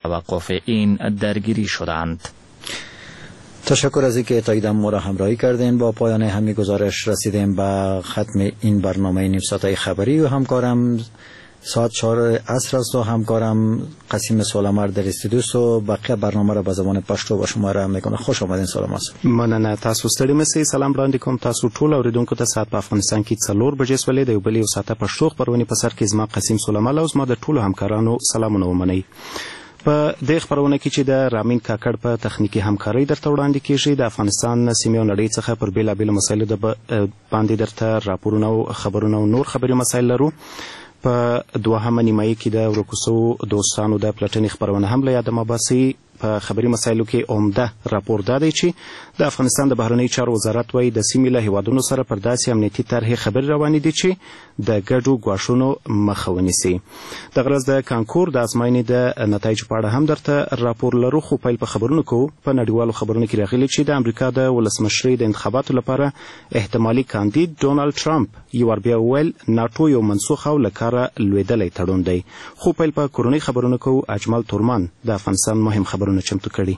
توقف این درگیری شدند. تشکر از اینکه تا این ما را همراهی کردین. با پایان همین گزارش رسیدیم به ختم این برنامه نیم ساعته خبری و همکارم ساعت 4 عصر است و همکارم قاسم سولمر در استودیو است و بقیه برنامه را به زبان پښتو به شما را میکنه. خوش آمدین. سلام است. مننه. تاسو ستړي مسئ. سلام وړاندې کوم تاسو ټول اوریدونکو ته. ساعت په افغانستان کې 4 بجې سولې د یو بل یو ساعته پښتو خبرونه په سر کې زما قاسم سولمر او زما د ټولو همکارانو سلامونه ومنئ. په دې خبرونه کې چې د رامین کاکړ په تخنیکی همکاري درته وړاندې کیږي د افغانستان سیمې او نړۍ څخه پر بیلابېلو مسایلو د باندې درته راپورونه او خبرونه او نور خبري مسایل لرو. په دوهمه نیمایي کې د ورکوسو دوستانو د پلټنې خبرونه هم له یاده مباسي. په خبري مسایلو کې عمده راپور دا دی چې د افغانستان د بهرنی چارو وزارت وايي د سیمې له هیوادونو سره پر داسې امنیتي طرحې خبرې روانې دي چې د ګډو ګواښونو مخه ونیسي. دغه ورځ د کانکور د ازموینې د نتایجو په اړه هم درته راپور لرو، خو پیل په خبرونو کوو. په نړیوالو خبرونو کې راغلي چې د امریکا د ولسمشرۍ د انتخاباتو لپاره احتمالي کاندید ډونالد ټرمپ یو ور بیا وویل ناټو یو منسوخ او له کاره لوېدلی تړون دی. خو پیل په کورنۍ خبرونو کوو. اجمل تورمان د افغانستان مهم خبرونه چمتو کړي.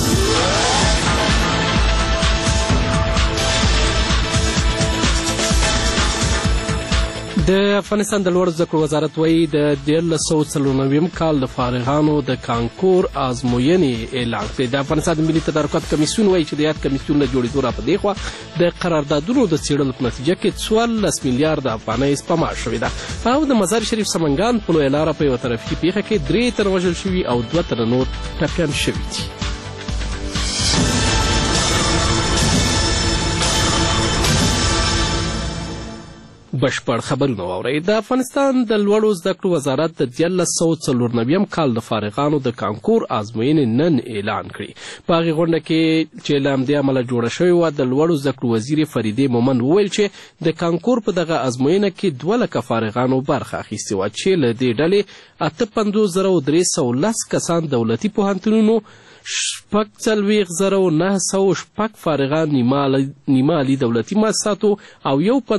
د افغانستان د لوړو زده کړو وزارت وایي د 1994 کال د فارغانو د کانکور ازموینې اعلان کړې. د افغانستان ملي تدارکات کمیسیون وایي چې د یاد کمیسیون له جوړېدو را په دې خوا د قراردادونو د څېړلو په نتیجه کې 14 میلیارد افغانۍ سپما شوې ده. او د مزار شریف سمنګان په لویه لاره په یوه ترافیکي پیښه کې 3 تنه وژل شوي او 2 تنه نور ټپیان شوي دي. بشپړ خبرونه واورئ. د افغانستان د لوړو زده کړو وزارت د 1994 کال د فارغانو د کانکور ازموینې نن اعلان کړي. په هغې غونډه کې چې له همدې امله جوړه شوې وه، د لوړو زده کړو وزیر فریدې مومند وویل چې د کانکور په دغه ازموینه کې 2 لکه فارغانو برخه اخیستې وه، چې له دې ډلې 58,310 کسان دولتي پوهنتونونو، 45,906 فارغان نیمه عالي دولتي مؤسساتو او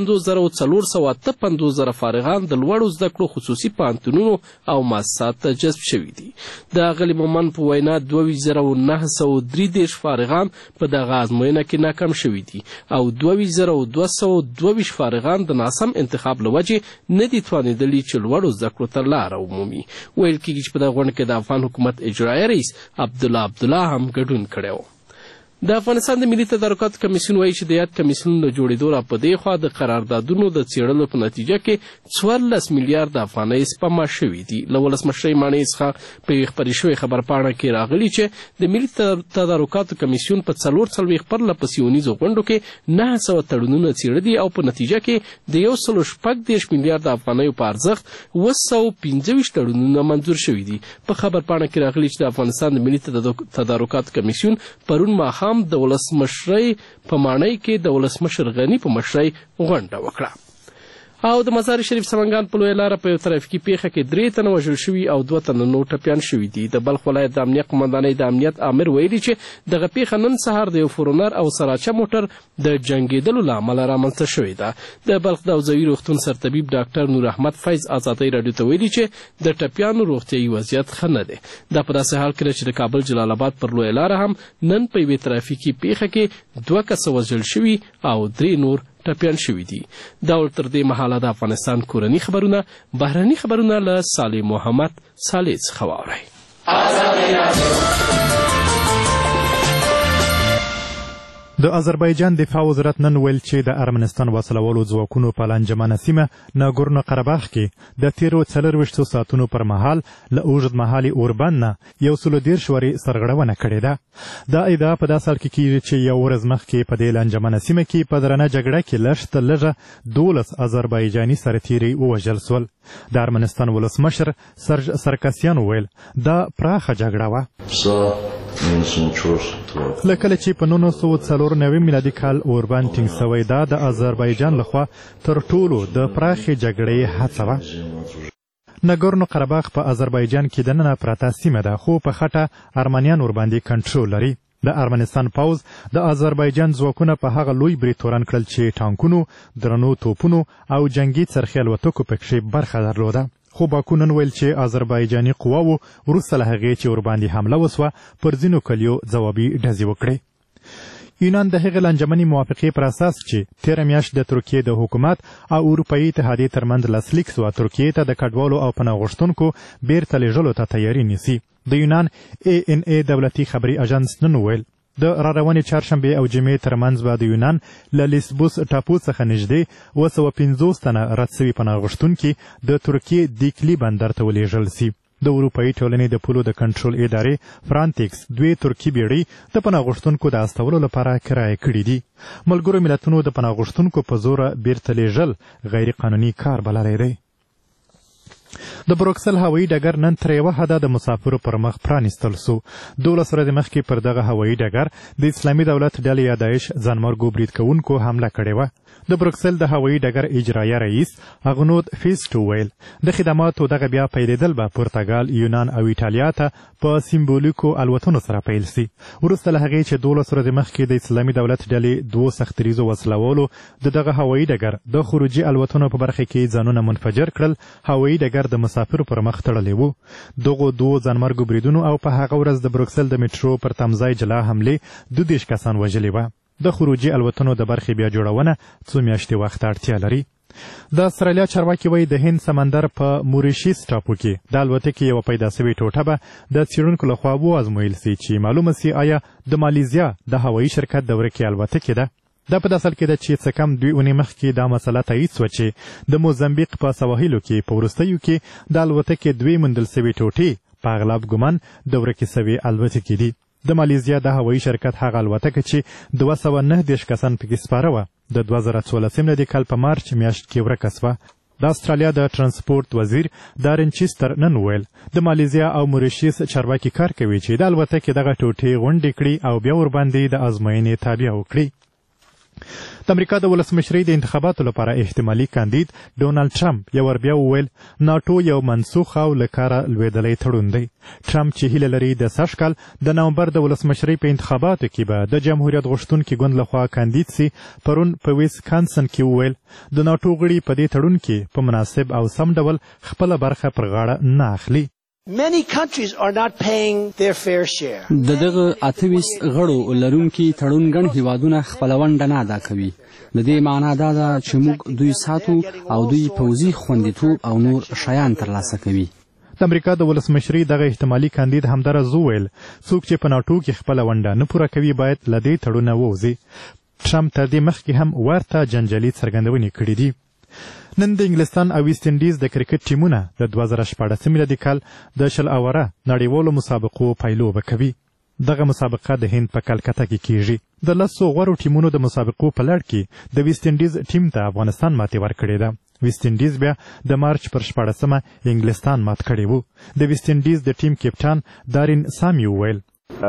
50,458 فارغان د لوړو زده کړو خصوصي پوهنتونونو او مؤسسات ته جذب شوي دي. د اغلې مومند په وینا 22,933 فارغان په دغه ازموینه کې ناکام شوي دي او 22,222 فارغان د ناسم انتخاب له وجې نه دي توانېدلي چې لوړو زده کړو ته لاره ومومي. ویل کېږي چې په دغه غونډه کې د افغان حکومت اجرایي رئیس عبدالله هم ګډون کړی و. د افغانستان د ملي تدارکات کمیسیون وایي چې د یاد کمیسیون له جوړېدو را په دې خوا د قراردادونو د څېړلو په نتیجه کې 14 میلیارد افغانۍ سپما شوي دي. له ولسمشرۍ ماڼۍ څخه په یوې خپرې شوې خبرپاڼه کې راغلي چې د ملي تدارکاتو کمیسیون په 44 پرلهپسې اونیزو غونډو کې 900 تړونونه څېړلي او په نتیجه کې د 114 میلیارد افغانیو په ارزښت 225 تړونونه منظور شوي دي. په خبرپاڼه کې راغلي چې د افغانستان د ملي تدارکاتو کمیسیون پرون ماښام د ولسمشرۍ په ماڼۍ کې د ولسمشر غني په مشرۍ غونډه وکړه. او د مزار شریف سمنګان په لویه لاره په یو ترافیکي پیښه کې 3 تنه وژل شوي او 2 تنه نور ټپیان شوي دي. د بلخ ولایت د امنیه قمندانۍ د امنیت امر ویلي چې دغه پیښه نن سهار د یو فورونر او سراچه موټر د جنګېدلو له امله رامنځته شوې ده. د بلخ د حوزوي روغتون سرطبیب ډاکټر نور احمد فیض ازادۍ راډیو ته ویلي چې د ټپیانو روغتیایي وضعیت ښه نه دی. دا په داسې حال کې ده چې د کابل جلال آباد پر لویه لاره هم نن په یوې ترافیکي پیښه کې 2 کسه وژل شوي او 3 نور ټپیان شوي دي. دا ول تر دې مهاله د افغانستان کورني خبرونه، بهرني خبرونه له صالح محمد صالح څخه واورئ. د آذربایجان دفاع وزارت نن ویل چې د ارمنستان وسلوالو ځواکونو په لانجمنه سیمه ناګورنو قرهباغ کې د تیرو 24 ساعتونو پر مهال له اوږد مهالي اوربند نه 130 ورې سرغړونه کړې ده. دا ادعا په داسې حال کې کېږي چې یو ورځ مخکې په دې لانجمنه سیمه کې په درنه جګړه کې لږ تر لږه 12 آذربایجاني سرتیري ووژل سول. د ارمنستان ولسمشر سرج سرکسیان ویل دا پراخه جګړه وه. له کله چې په 1994 میلادي کال اوربند ټینګ سوی، دا د آذربایجان لخوا تر ټولو د پراخې جګړې هڅه وه. ناګورنو قرهباغ په آذربایجان کې دننه پراته سیمه ده، خو په خټه ارمنیان ورباندې کنټرول لري. د ارمنستان پوځ د آذربایجان ځواکونه په هغه لوی برید تورن کړل چې ټانکونو، درنو توپونو او جنګي څرخي الوتکو پکښې برخه درلوده. خو باکو نن ویل چې آذربایجاني قواوو وروسته له هغې چې ورباندې حمله وسوه پر ځینو کلیو ځوابي ډزې وکړې. یونان د هغې لانجمنې موافقې پر اساس چې تېره میاشت د ترکیې د حکومت او اروپایي اتحادیې ترمنځ لاسلیک سوه ترکیې ته د کډوالو او پناه غوښتونکو بیرته لیږلو ته تیاري نیسي. د یونان ANA دولتي خبري اژانس نن وویل د راروانې چهارشنبې او جمعې ترمنځ به د یونان له لیسبوس ټاپو څخه نږدې 250 تنه رد سوي پناه غوښتونکي د ترکیې دیکلي بندر ته ولیږل سي. د اروپایي ټولنې د پولو د کنټرول ادارې فرانټکس 2 ترکي بیړۍ د پناه غوښتونکو د استولو لپاره کرایه کړي دي. ملګرو ملتونو د پناه غوښتونکو په زوره بیرته لیږل غیر قانوني کار بللی دی. د بروکسل هوایي ډګر نن تر یوه حده د مسافرو پر مخ پرانیستل سو. 12 ورځې مخکې پر دغه هوایي ډګر د اسلامي دولت ډلې یا داعش ځانمرګو برید کوونکو حمله کړې وه. د بروکسل د هوایي ډګر اجرایه رئیس اغنود فیسټو ویل د خدماتو دغه بیا پیلېدل به پرتګال، یونان او ایټالیا ته په سیمبولیکو الوتنو سره پیل سي. وروسته له هغې چې 12 ورځې مخکې د اسلامي دولت ډلې 2 سختریزو وسلوالو د دغه هوایي ډګر د خروجي الوتنو په برخه کې ځانونه منفجر کړل، هوایي ډګر د مسافرو پر مخ تړلی و. دغو 2 ځانمرګو بریدونو او په هغه ورځ د بروکسل د میټرو پر تمځای جلا حملې 22 کسان وژلي وه. د خروجي الوتنو د برخې بیا جوړونه 2 میاشتې وخت اړتیا لري. د استرالیا چارواکي وایي د هند سمندر په موریشیس ټاپو کې د الوتکې یوه پیدا سوې ټوټه به د څېړونکو لخوا وازمویل سي چې معلومه سي آیا د مالیزیا د هوایي شرکت د ورکې الوتکې ده. دا په داسل کې ده چې څه کم 2 اونۍ مخکې دا مسله تایید سوه چې د موزمبیق په سواحلو کې په وروستیو کې د الوتکې 2 موندل سوې ټوټې په اغلب ګمان د ورکې سوې الوتکې دي. د مالیزیا د هوایي شرکت هغه الوتکه چې 219 کسان پکې سپاره وه د 2014 کال په مارچ میاشت کې ورکه سوه. د استرالیا د ترانسپورت وزیر دارن چیستر نن ویل د مالیزیا او موریشیس چارواکي کار کوي چې د الوتکې دغه ټوټې غونډې کړي او بیا ورباندې د ازموینې تابع وکړي. د امریکا د ولسمشرۍ د انتخاباتو لپاره احتمالي کاندید ډونالډ ټرمپ یو ور بیا وویل ناټو یو منسوخ او له کاره لوېدلی تړون دی. ټرمپ چې هیله لري د سږ کال د نومبر د ولسمشرۍ په انتخاباتو کې به د جمهوریت غوښتونکي ګوند لخوا کاندید سي، پرون په ویسکانسن کې وویل د ناټو غړي په دې تړون کې په مناسب او سم ډول خپله برخه پر غاړه نه اخلي. Many countries are not paying their fair share. دغه 28 غړو لرونکي تړون ګڼ هیوادونه خپله ونډه نه ادا کوي. د دې معنا دا ده چې موږ دوی ساتو او دوی پوځي خوندیتوب او نور شیان ترلاسه کوي. د امریکا د ولسمشرۍ دغه احتمالي کاندید همدارز وویل څوک چې په ناټو کې خپله ونډه نه پوره کوي باید له دې تړونه ووځي. ټرمپ تر دې مخکې هم ورته جنجالي څرګندونې کړې دي. نن د انګلستان او ویسټ انډیز د کرکټ ټیمونه د 2014 میلادي کال د 20 اوره نړیوالو مسابقو پیلوبه کوي. دغه مسابقه د هند په کلکته کې کیږي. د 10 غوړو ټیمونو د مسابقو په لړ کې د ویسټ انډیز ټیم ته افغانستان ماتې ورکړې ده. ویسټ انډیز بیا د مارچ پر 14 انګلستان مات کړی و. د ویسټ انډیز د ټیم کپټان دارین سامي وویل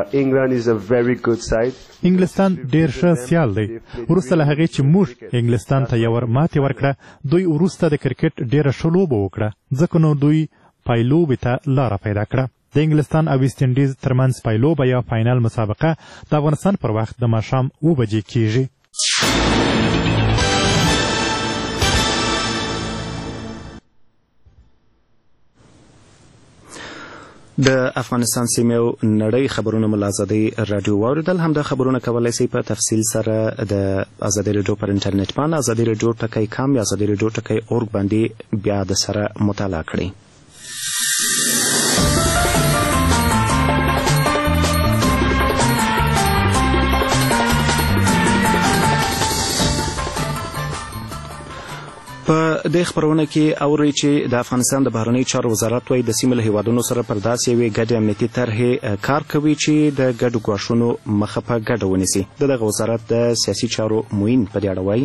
انګلستان ډېر ښه سیال دی. وروسته له هغې چې موږ انګلستان ته یو ور ماتې ورکړه دوی وروسته د کرکټ ډېره ښه لوبه وکړه ځکه نو دوی پایلوبې ته لاره پیدا کړه. د انګلستان او ویسټ انډیز ترمنځ پایلوبه یا فاینل مسابقه د افغانستان پر وخت د ماښام 7 بجې کیږي. د افغانستان سیمې او نړۍ خبرونه مو له ازادۍ راډیو واورېدل. همدا خبرونه کولی شئ په تفصیل سره د ازادۍ راډیو پر انټرنیټ باندې ازادۍ راډیو .com یا ازادۍ راډیو .org باندې بیا د سره مطالعه کړئ. په دې خبرونه کې اورئ چې د افغانستان د بهرنیو چارو وزارت وايي د سیمې له هیوادونو سره پر داسې یوې ګډې امنیتي طرحې کار کوي چې د ګډو ګواښونو مخه په ګډه ونیسي. دغه وزارت د سیاسي چارو معین په دې اړه وایي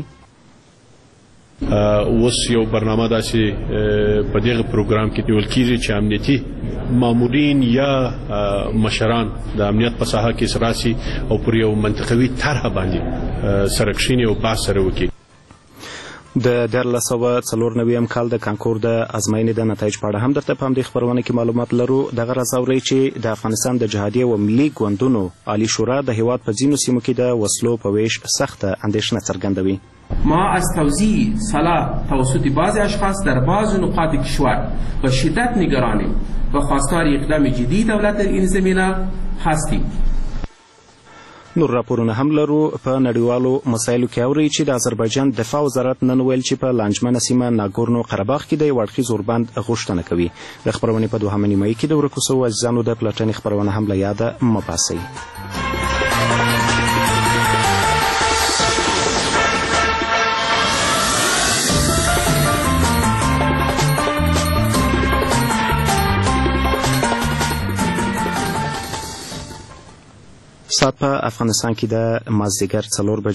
اوس یو برنامه داسې په دغه پروګرام کې نیول کېږي چې امنیتي مامورین یا مشران د امنیت په ساحه کې سراسي او پر یو منطقوي طرح باندې سره کښیني او بحث سره وکړي. د 1994 کال د کانکور د ازموینې د نتایج په اړه هم درته په همدې خپرونه کې معلومات لرو. دغه راز اورئ چې د افغانستان د جهادي او ملي ګوندونو عالی شورا د هیواد په ځینو سیمو کې د وسلو په ویش سخته اندېښنه څرګندوي. ما از توزیع سلاح توسط بعضی اشخاص در بعض نقاط کشور به شدت نگرانیم و خواستار اقدام جدی دولت در این زمینه هستیم. نور راپورونه هم لرو. په نړیوالو مسایلو کې اورئ چې د آذربایجان دفاع وزارت نن ویل چې په لانجمنه سیمه ناګورنو قرهباغ کې د یو اړخیز اوربند غوښتنه کوي. د خپرونې په دوهمه نیمایي کې د ورکو سوو عزیزانو د پلټنې خپرونه هم له یاده مه باسئ. ساعت په افغانستان کې د مازدیګر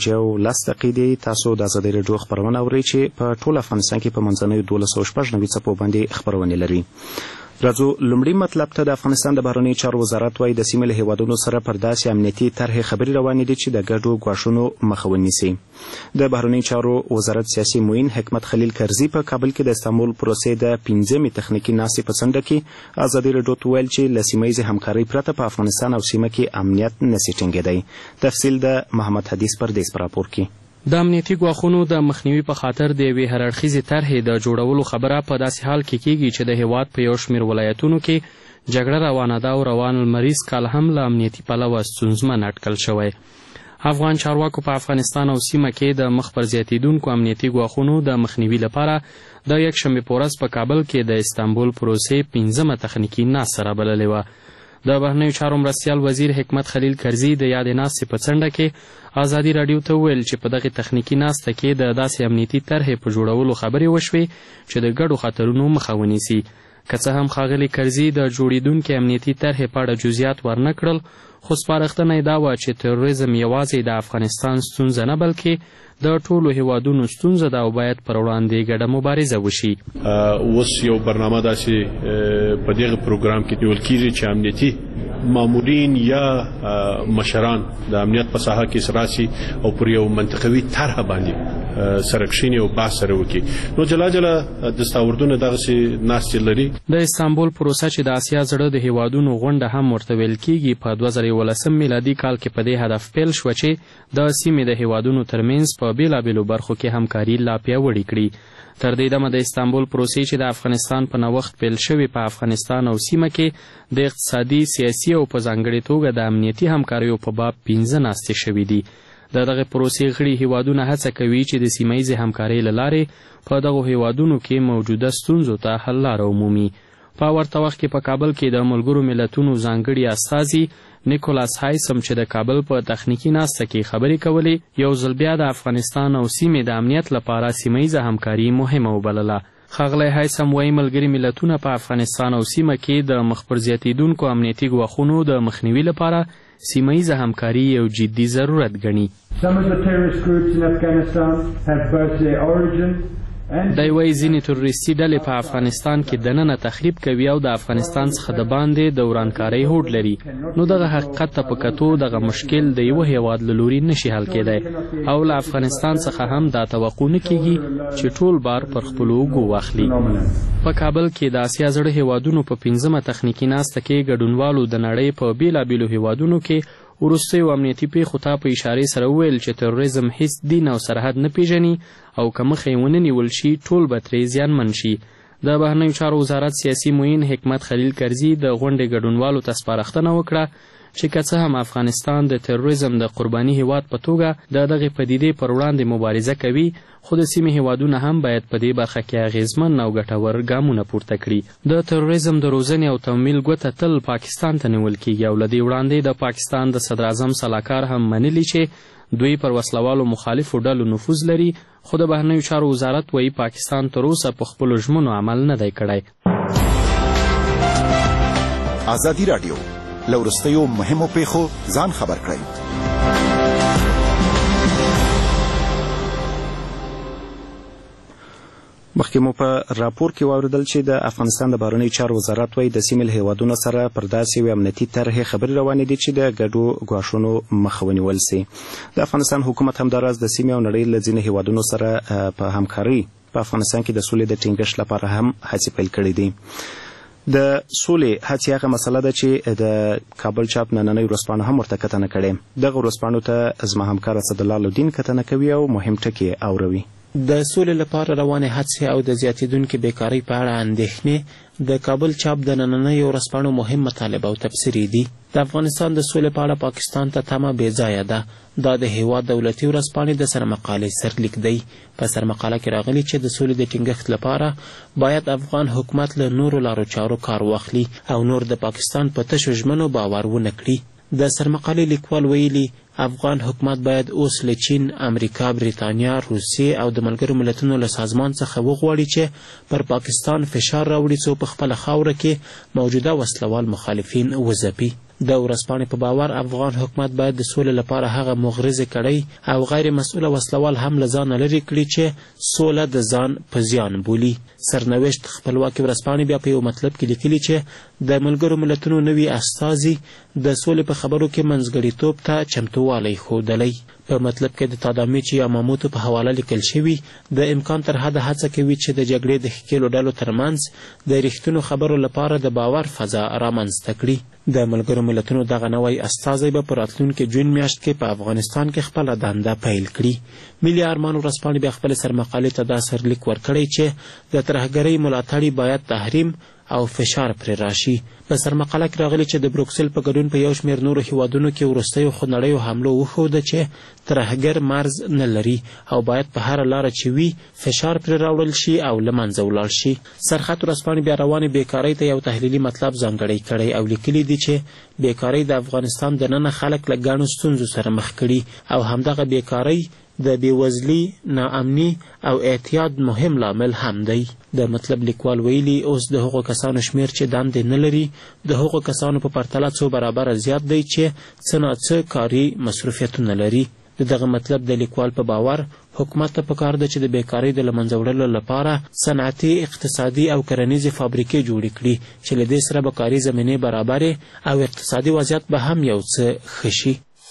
4:10 دی. تاسو د ازادۍ راډیو خپرونه اورئ چې په ټول افغانستان کې په منځنیو 1296 څپو باندې خپرونې لري. راځو لومړی مطلب ته. د افغانستان د بهرنیو چارو وزارت وايي د سیمې له هیوادونو سره پر داسې امنیتي طرحې خبرې روانې دي چې د ګډو ګواښونو مخه ونیسي. د بهرنیو چارو وزارت سیاسي معین حکمت خلیل کرزي په کابل کې د استانبول پروسې د 15مې تخنیکي ناستې په څنډه کې ازادۍ راډیو ته ویل چې له سیمهییزې همکارۍ پرته په افغانستان او سیمه کې امنیت نسي ټینګېدی. تفصیل د محمد حدیث پردیس په راپور کې. د امنیتي ګواښونو د مخنیوي په خاطر د یوې هرړخیزې طرحې د جوړولو خبره په داسې حال کې کیږي چې د هیواد په یو شمېر ولایتونو کې جګړه روانه ده او روان لمریز کال هم له امنیتي پلوه ستونزمن اټکل شوی. افغان چارواکو په افغانستان او سیمه کې د مخ پر زیاتېدونکو امنیتي ګواښونو د مخنیوي لپاره د یکشنبې په ورځ په کابل کې د استانبول پروسې 15مه تخنیکي ناسته رابللې وه. د بهرنیو چارو مرستیال وزیر حکمت خلیل کرزي د یادې ناستې په څنډه کې ازادي راډیو ته وویل چې په دغې تخنیکي ناسته کې د داسې امنیتي طرحې په جوړولو خبرې وشوې چې د ګډو خطرونو مخه ونیسي. که څه هم ښاغلي کرزي د جوړېدونکې امنیتي طرحې په اړه جزئیات ورنه کړل، خو سپارښتنه یې دا وه چې تروریزم یوازې د افغانستان ستونزه نه بلکې د ټولو هیوادونو ستونزه ده او باید پر وړاندې ګډه مبارزه وشي. اوس یو برنامه داسې په دغه پروګرام کې نیول کېږي چې امنیتي مامورین یا مشران د امنیت په ساحه کې راسي او پر یو منطقوي طرحه باندې سره کښیني او بحث سره وکړي. نو جلا جلا دستاوردونه دغسې ناستې لري. د استانبول پروسه چې د اسیا زړه د هیوادونو غونډه هم ورته ویل کېږي په 2011 میلادي کال کې په دې هدف پیل شوه چې د سیمې د هیوادونو ترمنځ په بېلابېلو برخو کې همکاري لا پیاوړې کړي. تر دې دمه د استانبول پروسې چې د افغانستان په نوښت پیل شوې په افغانستان او سیمه کې د اقتصادي، سیاسي او په ځانګړې توګه د امنیتي همکاریو په باب 15 ناستې شوې دي. د دغه پروسې غړي هیوادونه هڅه کوي چې د سیمهییزې همکارۍ له لارې په دغو هیوادونو کې موجوده ستونزو ته حل لاره ومومي. په ورته وخت کې په کابل کې د ملګرو ملتونو ځانګړي استازي نیکولاس هایسم چې د کابل په تخنیکي ناسته کې خبرې کولې، یو ځل بیا د افغانستان او سیمې د امنیت لپاره سیمهییزه همکاري مهمه وبلله. ښاغلی هایسم وایي ملګري ملتونه په افغانستان او سیمه کې د مخ پر زیاتېدونکو امنیتي ګواښونو د مخنیوي لپاره سیمهییزه همکاري یو جدي ضرورت ګڼي. دی وایي ځینې تروریستي ډلې په افغانستان کې دننه تخریب کوي او د افغانستان څخه د باندې د ورانکارۍ هوډ لري. نو دغه حقیقت ته په کتو دغه مشکل د یوه هیواد له لوري نشي حل کېدی او له افغانستان څخه هم دا توقع نه کېږي چې ټول بار پر خپلو اوږو واخلي. په کابل کې د اسیا زړه هیوادونو په 15مه تخنیکي ناسته کې ګډونوالو د نړۍ په بېلابېلو هیوادونو کې وروستیو امنیتي پیښو ته په اشارې سره وویل چې تروریزم هیڅ دین او سرحد نه پیژني او که مخه یې ونه نیول شي ټول به ترې زیانمن شي. د بهرنیو چارو وزارت سیاسي معین حکمت خلیل کرزي د غونډې ګډونوالو ته سپارښتنه وکړه چې که څه هم افغانستان د تروریزم د قرباني هیواد په توګه د دغې پدیدې پر وړاندې مبارزه کوي، خو د سیمې هیوادونه هم باید په دې برخه کې اغیزمن او ګټور ګامونه پورته کړي. د تروریزم د روزنې او تمویل ګوته تل پاکستان ته نیول کېږي او له دې وړاندې د پاکستان د صدراعظم سلاکار هم منلي چې دوی پر وسلوالو مخالفو ډلو نفوذ لري، خو د بهرنیو چارو وزارت وایي پاکستان تر اوسه په خپلو ژمنو عمل نه دی کړی. ازادي راډیو له وروستیو مهمو پیښو ځان خبر کړئ. مخکې مو په راپور کې واوریدل چې د افغانستان د بهرنیو چارو وزارت وايي د سیمې له هیوادونو سره پر داسې یوې امنیتي طرحې خبرې روانې دي چې د ګډو ګواښونو مخه ونیول سي. د افغانستان حکومت همداراز د سیمې او نړۍ له ځینې هیوادونو سره په همکارۍ په افغانستان کې د سولې د ټینګښت لپاره هم هڅې پیل کړې دي. د سولې هڅې هغه مسله ده چې د کابل چاپ نننۍ ورځپاڼو هم ورته کتنه کړې. دغه ورځپاڼو ته زما همکار اسدالله لودین کتنه کوي او مهم ټکي اوروي. د سولې لپاره روانې هڅې او د زیاتېدونکې بیکارۍ په اړه اندېښنې د کابل چاپ د نننیو ورځپاڼو مهم مطالب او تبصرې دي. د افغانستان د سولې په اړه پاکستان ته تمه بې ځایه ده. دا د هیواد دولتي ورځپاڼې د سرمقالې سرلیک دی. په سرمقاله کې راغلي چې د سولې د ټینګښت لپاره باید افغان حکومت له نورو لارو چارو کار واخلي او نور د پاکستان په تشو ژمنو باور ونه کړي. د سرمقالې لیکوال ویلي افغان حکومت باید اوس له چین، امریکا، بریتانیا، روسیې او د ملګرو ملتونو له سازمان څخه وغواړي چې پر پاکستان فشار راوړي څو په خپله خاوره کې موجوده وسلوال مخالفین وځپي. د ورځپاڼې په باور افغان حکومت باید د سولې لپاره هغه مغرضې کړۍ او غیر مسؤله وسلوال هم له ځانه لرې کړي چې سوله د ځان په زیان بولي. سرنوشت خپلواکې ورځپاڼې بیا په یو مطلب کې لیکلي چې د ملګرو ملتونو نوي استازي د سولې په خبرو کې منځګړیتوب ته چمتووالی ښودلی. په مطلب کې د تادامیچ یا ماموتو په حواله لیکل شوي د امکان تر حده هڅه کوي چې د جګړې د ښکېلو ډلو ترمنځ د رښتینو خبرو لپاره د باور فضا رامنځته کړي. د ملګرو ملتونو دغه نوی استازی به په راتلونکي جون میاشت کې په افغانستان کې خپله دنده پیل کړي. ملي ارمان ورځپاڼې بیا خپلې سرمقالې ته دا سرلیک ورکړی چې د ترهګرۍ ملاتړي باید تحریم او فشار پرې راشي. په سرمقاله کې راغلي چې د بروکسل په ګډون په یو شمېر نورو هیوادونو کې وروستیو خونړیو حملو وښوده چې ترهګر مرز نه لري او باید په هره لاره چې وي فشار پرې راوړل شي او له منځه ولاړ شي. سرخط ورځپاڼې بیا روانې بیکارۍ ته یو تحلیلي مطلب ځانګړی کړی او لیکلي دي چې بیکارۍ د افغانستان دننه خلک له ګڼو ستونزو سره مخ کړي او همدغه بیکارۍ د بېوزلي، ناامني او اعتیاد مهم لامل هم دی. د مطلب لیکوال ویلي اوس د هغو کسانو شمیر چې دندې نه لري د هغو کسانو په پرتله څو برابره زیات دی چې څه ناڅه کاري مصروفیتونه لري. د دغه مطلب د لیکوال په باور حکومت ته پکار ده چې د بیکارۍ د له منځه وړلو لپاره صنعتي، اقتصادي او کرنیزې فابریکې جوړې کړي چې له دې سره به کاري زمینې برابرې او اقتصادي وضعیت به هم یو څه ښه شي.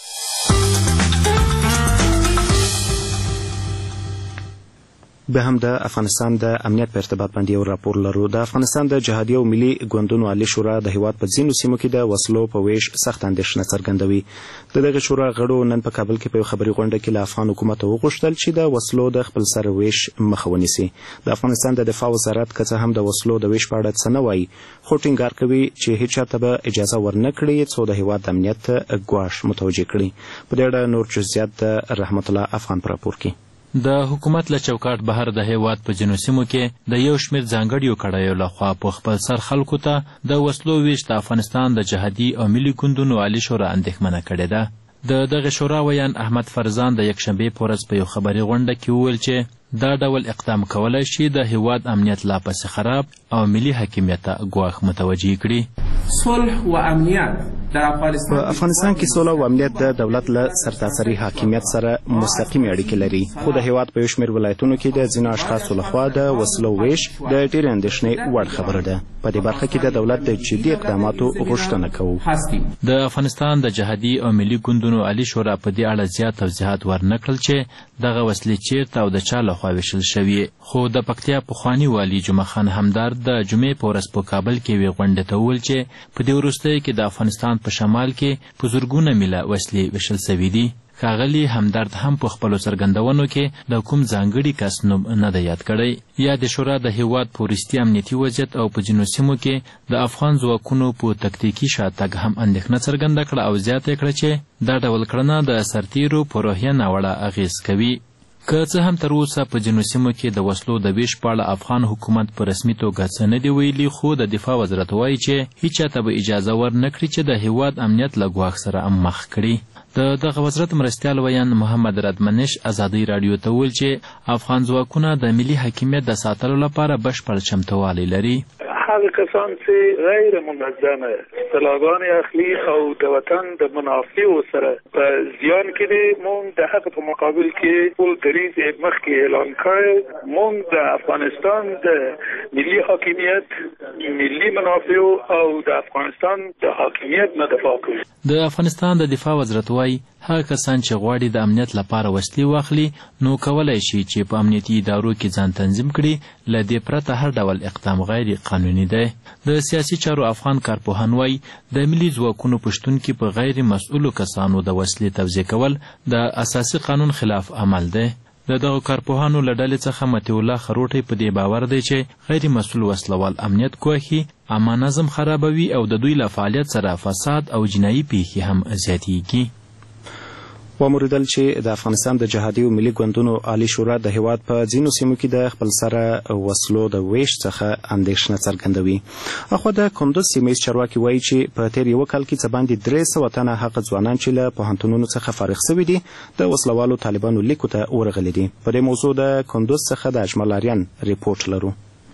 به هم د افغانستان د امنیت په ارتباط باندې یو راپور لرو. د افغانستان د جهادي او ملي ګوندونو عالی شورا د هیواد په ځینو سیمو کې د وسلو په ویش سخت اندېښنه څرګندوي. د دغه شورا غړو نن په کابل کې په یو خبري غونډه کې له افغان حکومت وغوښتل چې د وسلو د خپل سر ویش مخه ونیسي. د افغانستان د دفاع وزارت که څه هم د وسلو د ویش په اړه څه نه وایي خو ټینګار کوي چې هیڅ چاته به اجازه ورنه کړي څو د هیواد د امنیت ګواښ متوجه کړي. په دې اړه نور جزئیات د رحمت الله افغان په راپور کې. د حکومت له چوکاټ بهر د هیواد په ځینو سیمو کې د یو شمېر ځانګړیو کړیو لخوا په خپل سر خلکو ته د وسلو ویش د افغانستان د جهادي او ملي ګوندونو عالی شورا اندېښمنه کړې ده. د دغه شورا ویان احمد فرزان د یکشنبې په ورځ په یو خبري غونډه کې وویل چې دا ډول اقدام کولای شي د هیواد امنیت لا پسې خراب او ملي حاکمیت ته ګواښ متوجه کړي. صلح و امنیت در افغانستان په افغانستان کې سوله او امنیت د دولت له سرتاسري حاکمیت سره مستقیمې اړیکې لري خو د هیواد په یو شمېر ولایتونو کې د ځینو اشخاصو لخوا د وسلو ویش د ډېرې اندېښنې وړ خبره ده. په دې برخه کې د دولت د جدي اقداماتو غوښتنه کوو. د افغانستان د جهادي او ملي ګوندونو عالی شورا په دې اړه زیات توضیحات ورنکړل چې دغه وسلې چیرته او د چا لخوا ویشل شوي. خو د پکتیا پخواني والي جمعه خان همدرد د جمعې په ورځ په کابل کې یوې غونډې ته وویل چې په دې وروستیو کې د افغانستان په شمال کې په زرګونه میله وسلې ویشل سوي دي. ښاغلي همدرد هم په خپلو څرګندونو کې د کوم ځانګړي کس نوم نه دی یاد کړی. یا د شورا د هیواد په وروستي امنیتي وضعیت او په ځینو سیمو کې د افغان ځواکونو په تکتیکي شاتګ هم اندېښنه څرګنده کړه او زیاته کړه چې دا ډول کړنه د سرتیرو په روحیه ناوړه اغېز کوي. که څه هم تر اوسه په ځینو سیمو کې د وسلو د ویش په اړه افغان حکومت په رسمي توګه څه نه دی ویلي خو د دفاع وزارت وایي چې هیڅ چاته به اجازه ورنکړي چې د هیواد امنیت له ګواښ سره مخ کړي. د دغه وزارت مرستیال ویان محمد ردمنش ازادي راډیو ته وویل چې افغان ځواکونه د ملي حاکمیت د ساتلو لپاره بشپړ چمتووالی لري. هغه کسان چې غیر منظمه اصطلاحګانې اخلي او د وطن د منافعو سره په زیان کې دي، مونږ د هغه په مقابل کې ټول دریځ مخکې اعلان کړی. مونږ د افغانستان د ملي حاکمیت، ملي منافعو او د افغانستان د حاکمیت نه دفاع کوو. د افغانستان د دفاع وزارت وايي هغه کسان چې غواړي د امنیت لپاره وسلې واخلي نو کولای شي چې په امنیتي ادارو کې ځان تنظیم کړي، له دې پرته هر ډول اقدام غیر قانوني دی. د سیاسي چارو افغان کارپوهان وايي د ملي ځواکونو په شتون کې په غیر مسؤلو کسانو د وسلې توزیع کول د اساسي قانون خلاف عمل دی. د دغو کارپوهانو له ډلې څخه مطیع الله خروټی په دې باور دی چې غیر مسؤل وسلوال امنیت ګواښي، عامه نظم خرابوي او د دوی له فعالیت سره فساد او جنایي پیښې هم زیاتېږي. وموریدل چې د افغانستان د جهادي او ملي ګوندونو عالی شورا د هیواد په ځینو سیمو کې د خپل سره وسلو د ویش څخه اندېښنه څرګندوي. اخو د کندوز سیمه چارواکي وایي چې په تیر یو کال کې څه باندې 300 تنه هغه ځوانان چې له پوهنتونونو څخه فارغ شوي دي د وسلوالو طالبانو لیکو ته ورغلي دي. په دې موضوع د کندوز څخه د اجمل آریان ریپورت لرو.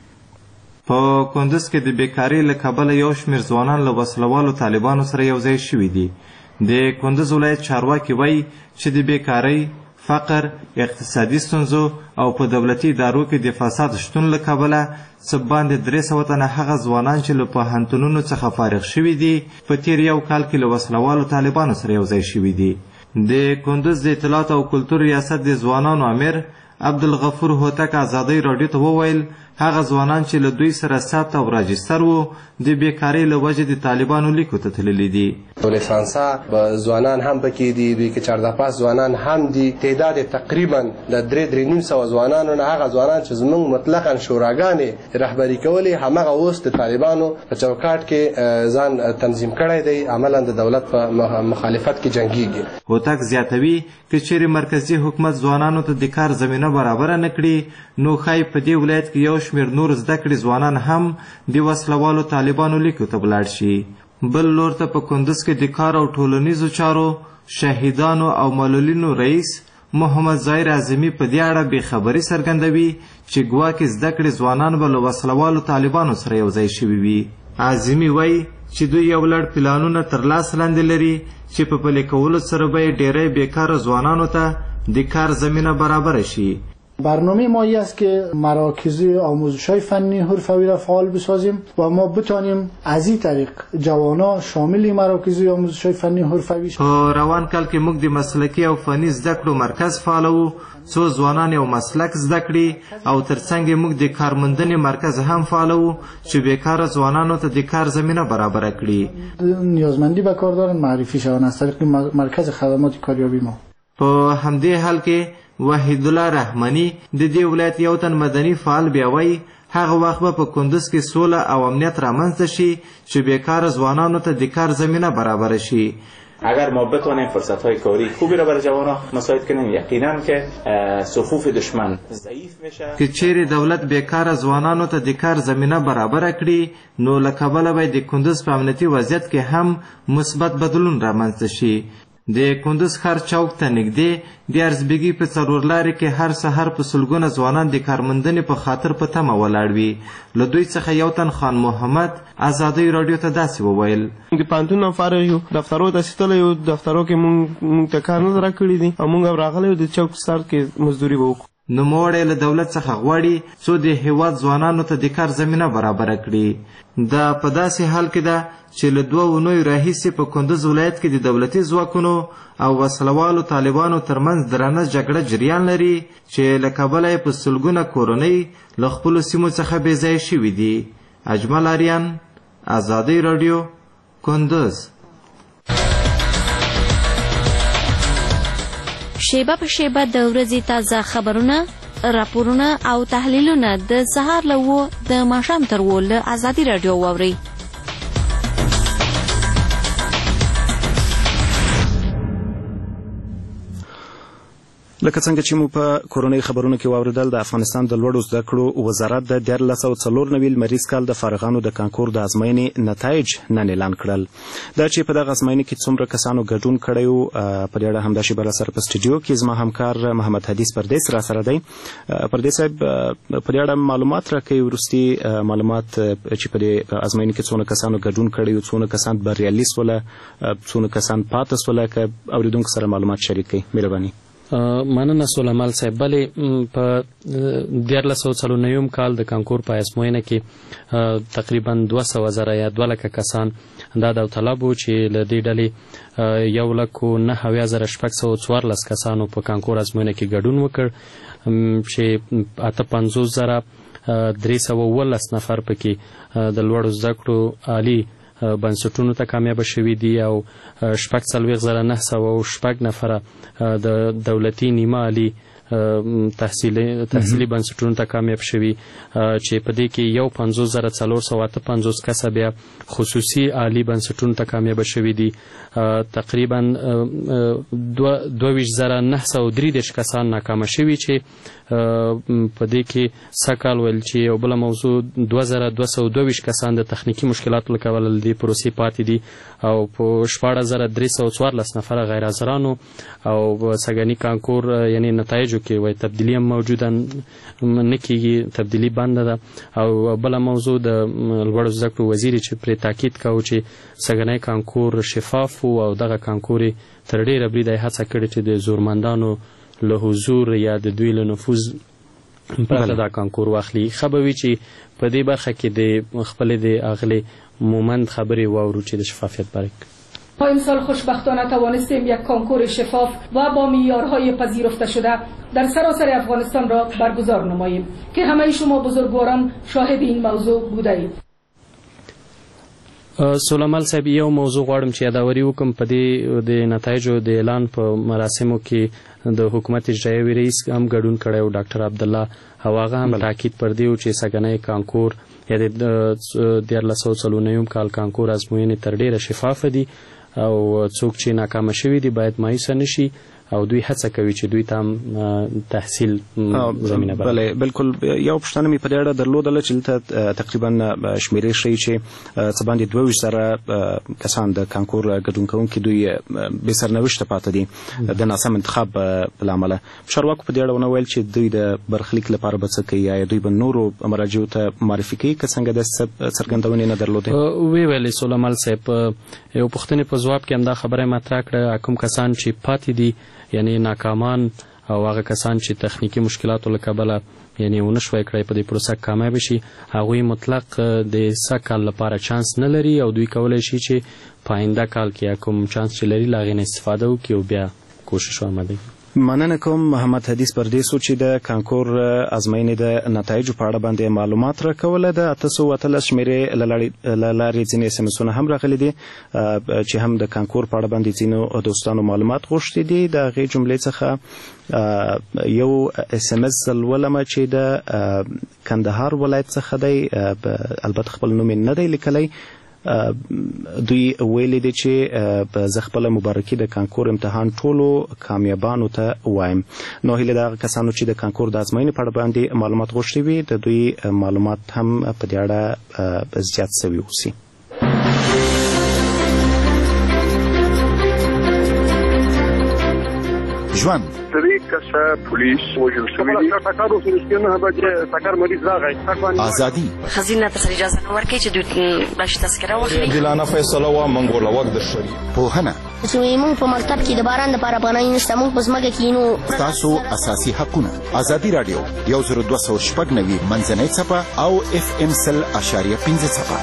په کندوز کې د بیکاری له کبله یو شمېر ځوانان له وسلوالو طالبانو سره یوځای شوي دي. د کندوز ولایت چارواکي وایي چې د بیکارۍ، فقر، اقتصادي ستونزو او په دولتي ادارو کې د فساد شتون له کبله څه باندې 300 تنه هغه ځوانان چې له پوهنتونونو څخه فارغ شوي دي په تیر یو کال کې له وسلوالو طالبانو سره یوځای شوي دي. د کندوز د اطلاعات او کلتور ریاست د ځوانانو امیر عبدالغفور هوتک ازادۍ راډیو ته وویل هغه ځوانان چې له دوی سره ثبت او راجستر وو د بیکارۍ له وجې د طالبانو لیکو ته تللي دي. فرانسا ځوانان هم پکې دي، دوی کې 14 ځوانان هم دي. تعداد تقریبا د 300 ځوانانو نه هغه ځوانان چې زموږ مطلقاً شوراګانې رهبري کولې همغه اوس د طالبانو په چوکاټ کې ځان تنظیم کړی دی، عملاً د دولت په مخالفت کې جنګیږي. هوتک زیاتوي که چیرې مرکزي حکومت ځوانانو ته د کار زمینه برابره نه کړي نو ښایي په دې ولایت کې یو شمېر نور زده کړي ځوانان هم د وسلوالو طالبانو لیکو ته ولاړ شي. بل لور ته په کندوز کې د کار او ټولنیزو چارو شهیدانو او معلولینو رئیس محمد ظاهر اعظمي په دې اړه بېخبري څرګندوي چې ګواکې زده کړي ځوانان به له وسلوالو طالبانو سره یوځای شوي وي. اعظمي وایي چې دوی یو لړ پلانونه تر لاس لاندې لري چې په پلي کولو سره به یې ډېری بېکاره ځوانانو ته د کار زمینه برابره شي. برنامه ما ای است که مراکز آموزش‌های فنی حرفوی را فعال بسازیم و ما بتانیم از این طریق جوانا شامل مراکز آموزش‌های فنی حرفوی شوند. په روان کال کې موږ د مسلکي او فني زده کړو مرکز فعالوو څو ځوانان یو مسلک زده کړي او ترڅنګ موږ د کارموندنې مرکز هم فعالوو چې بیکاره ځوانانو ته د کار زمینه برابره کړي. نیازمندی به کار دارند معرفی شوند از طریق مرکز خدمات کاریابی ما. په همدې حال کې وحید الله رحمانی د دې ولایت یو تن مدني فعال بیا وایي هغه وخت به په کندوز کې سوله او امنیت رامنځته شي چې بیکاره ځوانانو ته د کار زمینه برابره شي. اگر ما بتوانیم فرصت‌های کاری خوبی را برای جوانان مساعد کنیم یقینا که صفوف دشمن ضعیف میشه. که چیرې دولت بیکاره ځوانانو ته د کار زمینه برابره کړي نو له کبله به د کندوز په امنیتي وضعیت کې هم مثبت بدلون رامنځته شي. د کندوز ښار چوک ته نږدې د ارزبیګي په څلور لارې کې هر سهار په سلګونه ځوانان د کارموندنې په خاطر په تمه ولاړ وي. له دوی څخه یو تن خان محمد ازادۍ راډیو ته داسې وویل د پوهنتون نه فارغ یو، دفترو ته ایستلی یو، دفترو کې موږ ته کار نه راکړي دي او موږ راغلی یو د چوک سر کې مزدوري به وکړو. نوموړی له دولت څخه غواړي څو د هیواد ځوانانو ته د کار زمینه برابره کړي. دا په داسې حال کې ده چې له 2 اونیو راهیسې په کندوز ولایت کې د دولتي ځواکونو او وسلوالو طالبانو ترمنځ درانه جګړه جریان لري چې له کبله یې په سلګونه کورنۍ له خپلو سیمو څخه بېځایه شوي دي. اجمل آریان، ازادۍ راډیو، کندوز. شیبه په شیبه د ورځې تازه خبرونه، راپورونه او تحلیلونه د سهار له 9 د ماښام تر 10 له ازادي راډیو واورئ. لکه څنګه چې مو په کورونی خبرونو کې واوریدل د افغانستان د لوړو زده کړو وزارت د 1494 لمریز کال د فارغانو د کانکور د ازموینې نتایج نن اعلان کړل. دا چې په دغه ازموینې کې څومره کسانو ګډون کړی و په دې اړه همداسې بل سره په سټوډیو کې زما همکار محمد حدیث پردیس را سره دی. پردیس صاحب په دې اړه معلومات راکوي، وروستي معلومات چې په دې ازموینې کې څونه کسانو ګډون کړی و، څونه کسان بریالي سول، څونه کسان پاتې سول، که اوریدونکو سره معلومات شریک کړئ مهرباني. مننه سلیمان صاحب. بلې په 1494 کال د کانکور په ازموینه کې تقریبا 200,000 یا 2 لکه کسان دا داوطلب وو چې له دې ډلې 1,09,614 کسانو په کانکور ازموینه کې ګډون وکړ چې 58,319 نفر پکې د لوړو زده کړو عالي بنسټونو ته کامیاب شوي دي او 46,906 نفره د دولتي نیمه عالي تحصیلي بنسټونو ته کامیاب شوي چې په دې کې 50,458 کسه بیا خصوصي عالي بنسټونو ته کامیاب شوي دي. تقریبا 22,903 کسان ناکامه شوي چې په دې کې سکال ویل چې یو بل موضوع 2,222 کسان د تخنیکی مشکلاتو له کبله د دې پروسې پاتې دي او په 14,314 نفره غیر حاضرانو او سږني کانکور یعنی نتایجو کې وایي تبدیلی هم موجوده نه کېږي، تبدیلی بنده ده. او بله موضوع د لوړو زده کړو وزیر چې پرې تاکید کوي چې سږنی کانکور شفاف او دغه کانکور تر ډېره بریده هڅه کړې چې د زورمندانو له حضور یا د دوی له نفوذ پرته دا کانکور واخلي. ښه به وي چې په دې برخه کې د خپلې د اغلې مومند خبرې واورو چې د شفافیت باره ما امسال خوشبختانه توانستیم یک کانکور شفاف و با معیارهای پذیرفته شده در سراسر افغانستان را برگزار نماییم که همه شما بزرگواران شاهد این موضوع بوده اید. سلیمان صاحب یو موضوع غواړم چې یاداوري وکم په دې د نتایجو د اعلان په مراسمو کې د حکومت اجرایوي رئیس هم ګډون کړی و ډاکټر عبدالله او هغه هم تاکید پر دی چې سږنی کانکور یا د 1494 کال کانکور ازموینې تر ډیره شفافه دي او څوک چې ناکامه شوي دي باید مایوسه نشي او دوی هڅه کوي چې دوی ته هم تحصیل زمینه برابر. بالکل یو پوښتنه مې په دې اړه درلودله چې دلته تقریبا شمیرې ښیي چې څه باندې 22,000 کسان د کانکور ګډون کوونکي دوی بې سرنوشته پاتې دي د ناسم انتخاب له امله. چارواکو په دې اړه ونه ویل چې دوی د برخلیک لپاره به څه کوي یا دوی به نورو مراجعو ته معرفي کوي که څنګه د څرګندونې نه درلودې؟ وی ویلې سلیمان صاحب یو پوښتنې په ځواب کې همدا خبره مطرح کړه. کوم کسان چې پاتې دي یعنی ناکامان او هغه کسان چې تخنیکی مشکلاتو له کبله یعنی ونه شوی کړی په دې پروسه کامیاب شي هغوی مطلق د سږ کال لپاره چانس نه لري او دوی کولی شي چې په آینده کال کې کوم چانس چې لري له هغې نه استفاده وکړي او بیا کوشش وامده مننه کوم محمد حدیث پردیسو چې د کانکور ازموینې د نتایجو په اړه باندې معلومات راکوله. د 813 شمیرې له لارې ځینې SMS هم راغلي دي چې هم د کانکور په اړه باندې ځینو دوستانو معلومات غوښتي دي. د هغې جملې څخه یو SMS لولمه چې د کندهار ولایت څخه دی، البته خپل نوم یې نه دی لیکلی. دوی ویلي دي چې زه خپله مبارکي د کانکور امتحان ټولو کامیابانو ته وایم. نو هیله د هغه کسانو چې د کانکور د ازموینې په اړه باندې معلومات غوښتي وي د دوی معلومات هم په دې اړه زیات سوي اوسي. ژوند پولیس وژل شوي ازادي خزینه ته اجازه نه ورکوي چې دوی بلشي تذکره واخلي. عادلانه فیصله وه موږ ورله وخت درشوي. پوهنه چې موږ په مکتب کې د باران دپاره افغانۍ نشته موږ په ځمکه کې نو ستاسو اساسي حقونه. ازادي راډیو 10209 منځنۍ څپه او FM 100.5 څپه.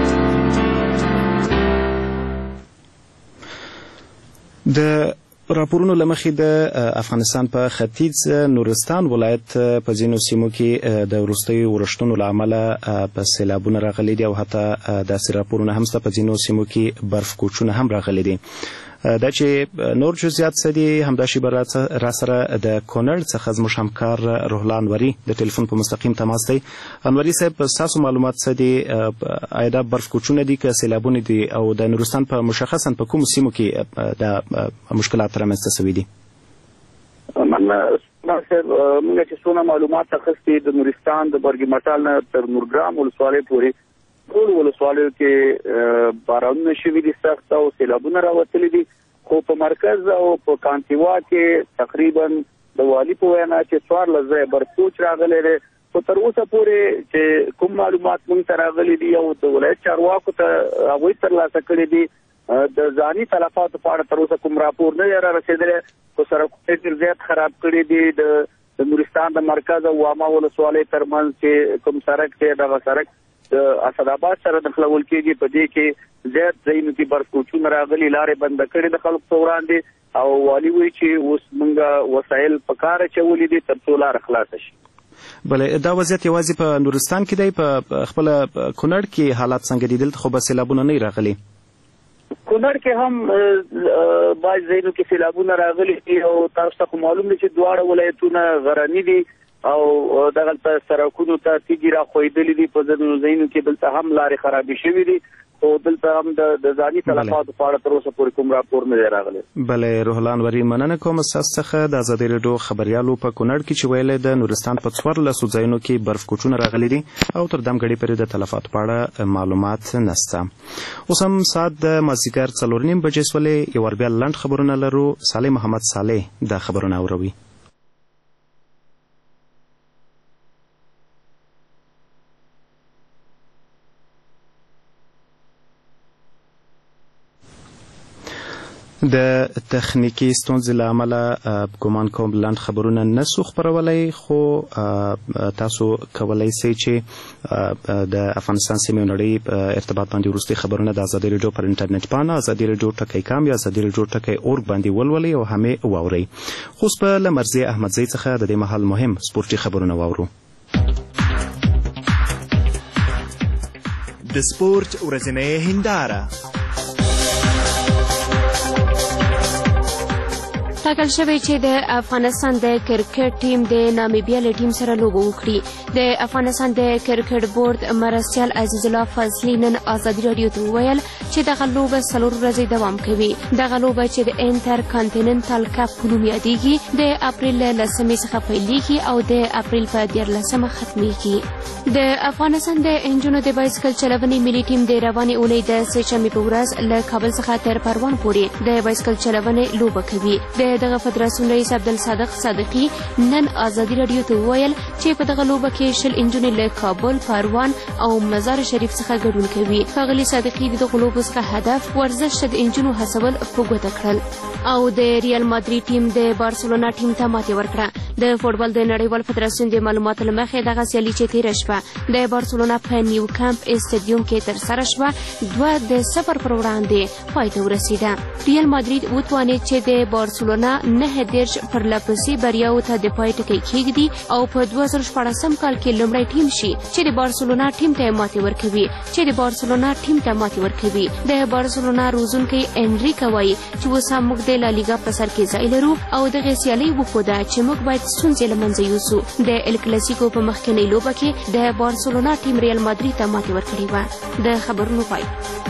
د راپورونو له مخې د افغانستان په ختیځ نورستان ولایت په ځینو سیمو کې د وروستیو اورښتونو له امله په سیلابونه راغلي دي او حتی داسې راپورونه هم شته په ځینو سیمو کې برف کوچونه هم راغلي دي. دا چې نور جزئیات څه دي همدا شی را سره د کونړ څخه زموږ همکار روحلا انوري د ټلیفون په مستقیم تماس دی. انوري صاحب ستاسو معلومات څه دي؟ آیا دا برف کوچونه دي که سیلابونه دي او د نورستان په مشخصا په کومو سیمو کې د مشکلات رامنځته شوي دي؟ موږ چې څونه معلومات اخیستي د نورستان د برګي مټال نه تر نورګرام ولسوالۍ پورې ټول ولسوالیو کې بارانونه شوي دي سخت او سیلابونه راوتلي دي خو په مرکز او په کانتیوا کې تقریبا د والي په وینا چې 14 ځای برسوچ راغلی دی خو تر اوسه پورې چې کوم معلومات موږ ته راغلي دي او د ولایت چارواکو ته هغوی ترلاسه کړي دي د ځاني تلفاتو په اړه تر اوسه کوم راپور نه دی رارسېدلی خو سړکونه ډېر زیات خراب کړي دي د نورستان د مرکز او واما ولسوالۍ ترمنځ چې کوم سړک دی دغه سړک د اسداباد سره نښلول کېږي په دې کې زیات ځایونو کې برسکوچونه راغلي لارې بنده کړي د خلکو په وړاندې او والي وایي چې اوس موږ وسایل په کار اچولي دي تر څو لاره خلاصه شي. بله دا وضعیت یوازې په نورستان کې دی په خپله کونړ کې حالات څنګه دي دلته خو به سیلابونه نه راغلي کونړ کې هم بعض ځایونو کې سیلابونه راغلي دي او تاسو ته معلوم دي چې دواړه ولایتونه غرني دي او دغلته سړکونو ته تیږې راښویدلې دي په ځینو ځایونو کې دلته هم لارې خرابې شوي دي او دلته هم د ځاني تلفاتو په اړه تر اوسه پورې کوم راپور نه دی راغلی. بله روح الله انوري مننه کوم ستاسو څخه د ازادي راډیو خبریالو په کونړ کې چې ویلی د نورستان په 14 ځایونو کې برف کوچونه راغلي دي او تر دمګړې پورې د تلفاتو په اړه معلومات نشته. اوس هم ساعت د مازدیګر 4:30 بجې سولې یو ور بیا لنډ خبرونه لرو. صالح محمد صالح دا خبرونه اوروي. د تخنیکی ستونزې له امله ګمان کوم لنډ خبرونه نسو خپرولی خو تاسو کولی سئ چې د افغانستان سیمې نړۍ ارتباط باندې وروستي خبرونه د ازادي راډیو پر انټرنیټ پاڼه ازادي راډیو ټکی کام یا ازادي راډیو ټکی اورګ باندې ولولئ او همې واورئ. خو اوس به له مرضیه احمدزی څخه د دې مهال مهم سپورټي خبرونه واورو. د سپورټ ورځنۍ هنداره ټاکل شوی چې د افغانستان د کرکټ ټیم د نامیبیا له ټیم سره لوبه وکړي. د افغانستان د کرکټ بورډ مرستیال عزیز الله فضلي نن ازادي راډیو ته وویل چې دغه لوبه 4 ورځې دوام کوي. دغه لوبه چې د انټر کانټیننټل کپ په نوم یادېږي د اپریل له 10 څخه پیلېږي او د اپریل په 14 ختمېږي. د افغانستان د انجونو د بایسکل چلونې ملي ټیم د روانې اونۍ د سه‌شنبې په ورځ له کابل څخه تر پروان پورې د بایسکل چلونې لوبه کوي. دغه فدراسیون رئیس عبدالصادق صادقي نن ازادي راډیو ته وویل چې په دغه لوبه کې 10 انجونې له کابل، پروان او مزار شریف څخه ګډون کوي. ښاغلي صادقي د دغه لوبو څخه هدف ورزش ته د انجونو هڅول په ګوته کړل او د ریال مادرید ټیم د بارسلونا ټیم ته ماتې ورکړه. د فوټبال د نړیوال فدراسیون د معلوماتو له مخې دغه سیالي چې تېره شوه د بارسلونا په نیو کامپ اسټاډیوم کې ترسره شوه 2-0 پر وړاندې پای ته ورسېده. ریال مادرید وتوانېد چې د بارسلونا 9 پر لپسې بریاو ته د پای ټکی کېږدي او په 2014 کال کې لومړی ټیم شي چې د بارسلونا ټیم ته ماتې ورکوي. د بارسلونا روزونکی انریکا وایي چې اوس هم موږ د لالیګا په سر کې ځای لرو او دغه سیالۍ وښوده چې موږ باید ستونزې له منځه یوسو. د ال کلاسیکو په مخکنۍ لوبه کې د بارسلونا ټیم ریال مادرید ته ماتې ورکړې وه. د خبرونو پای.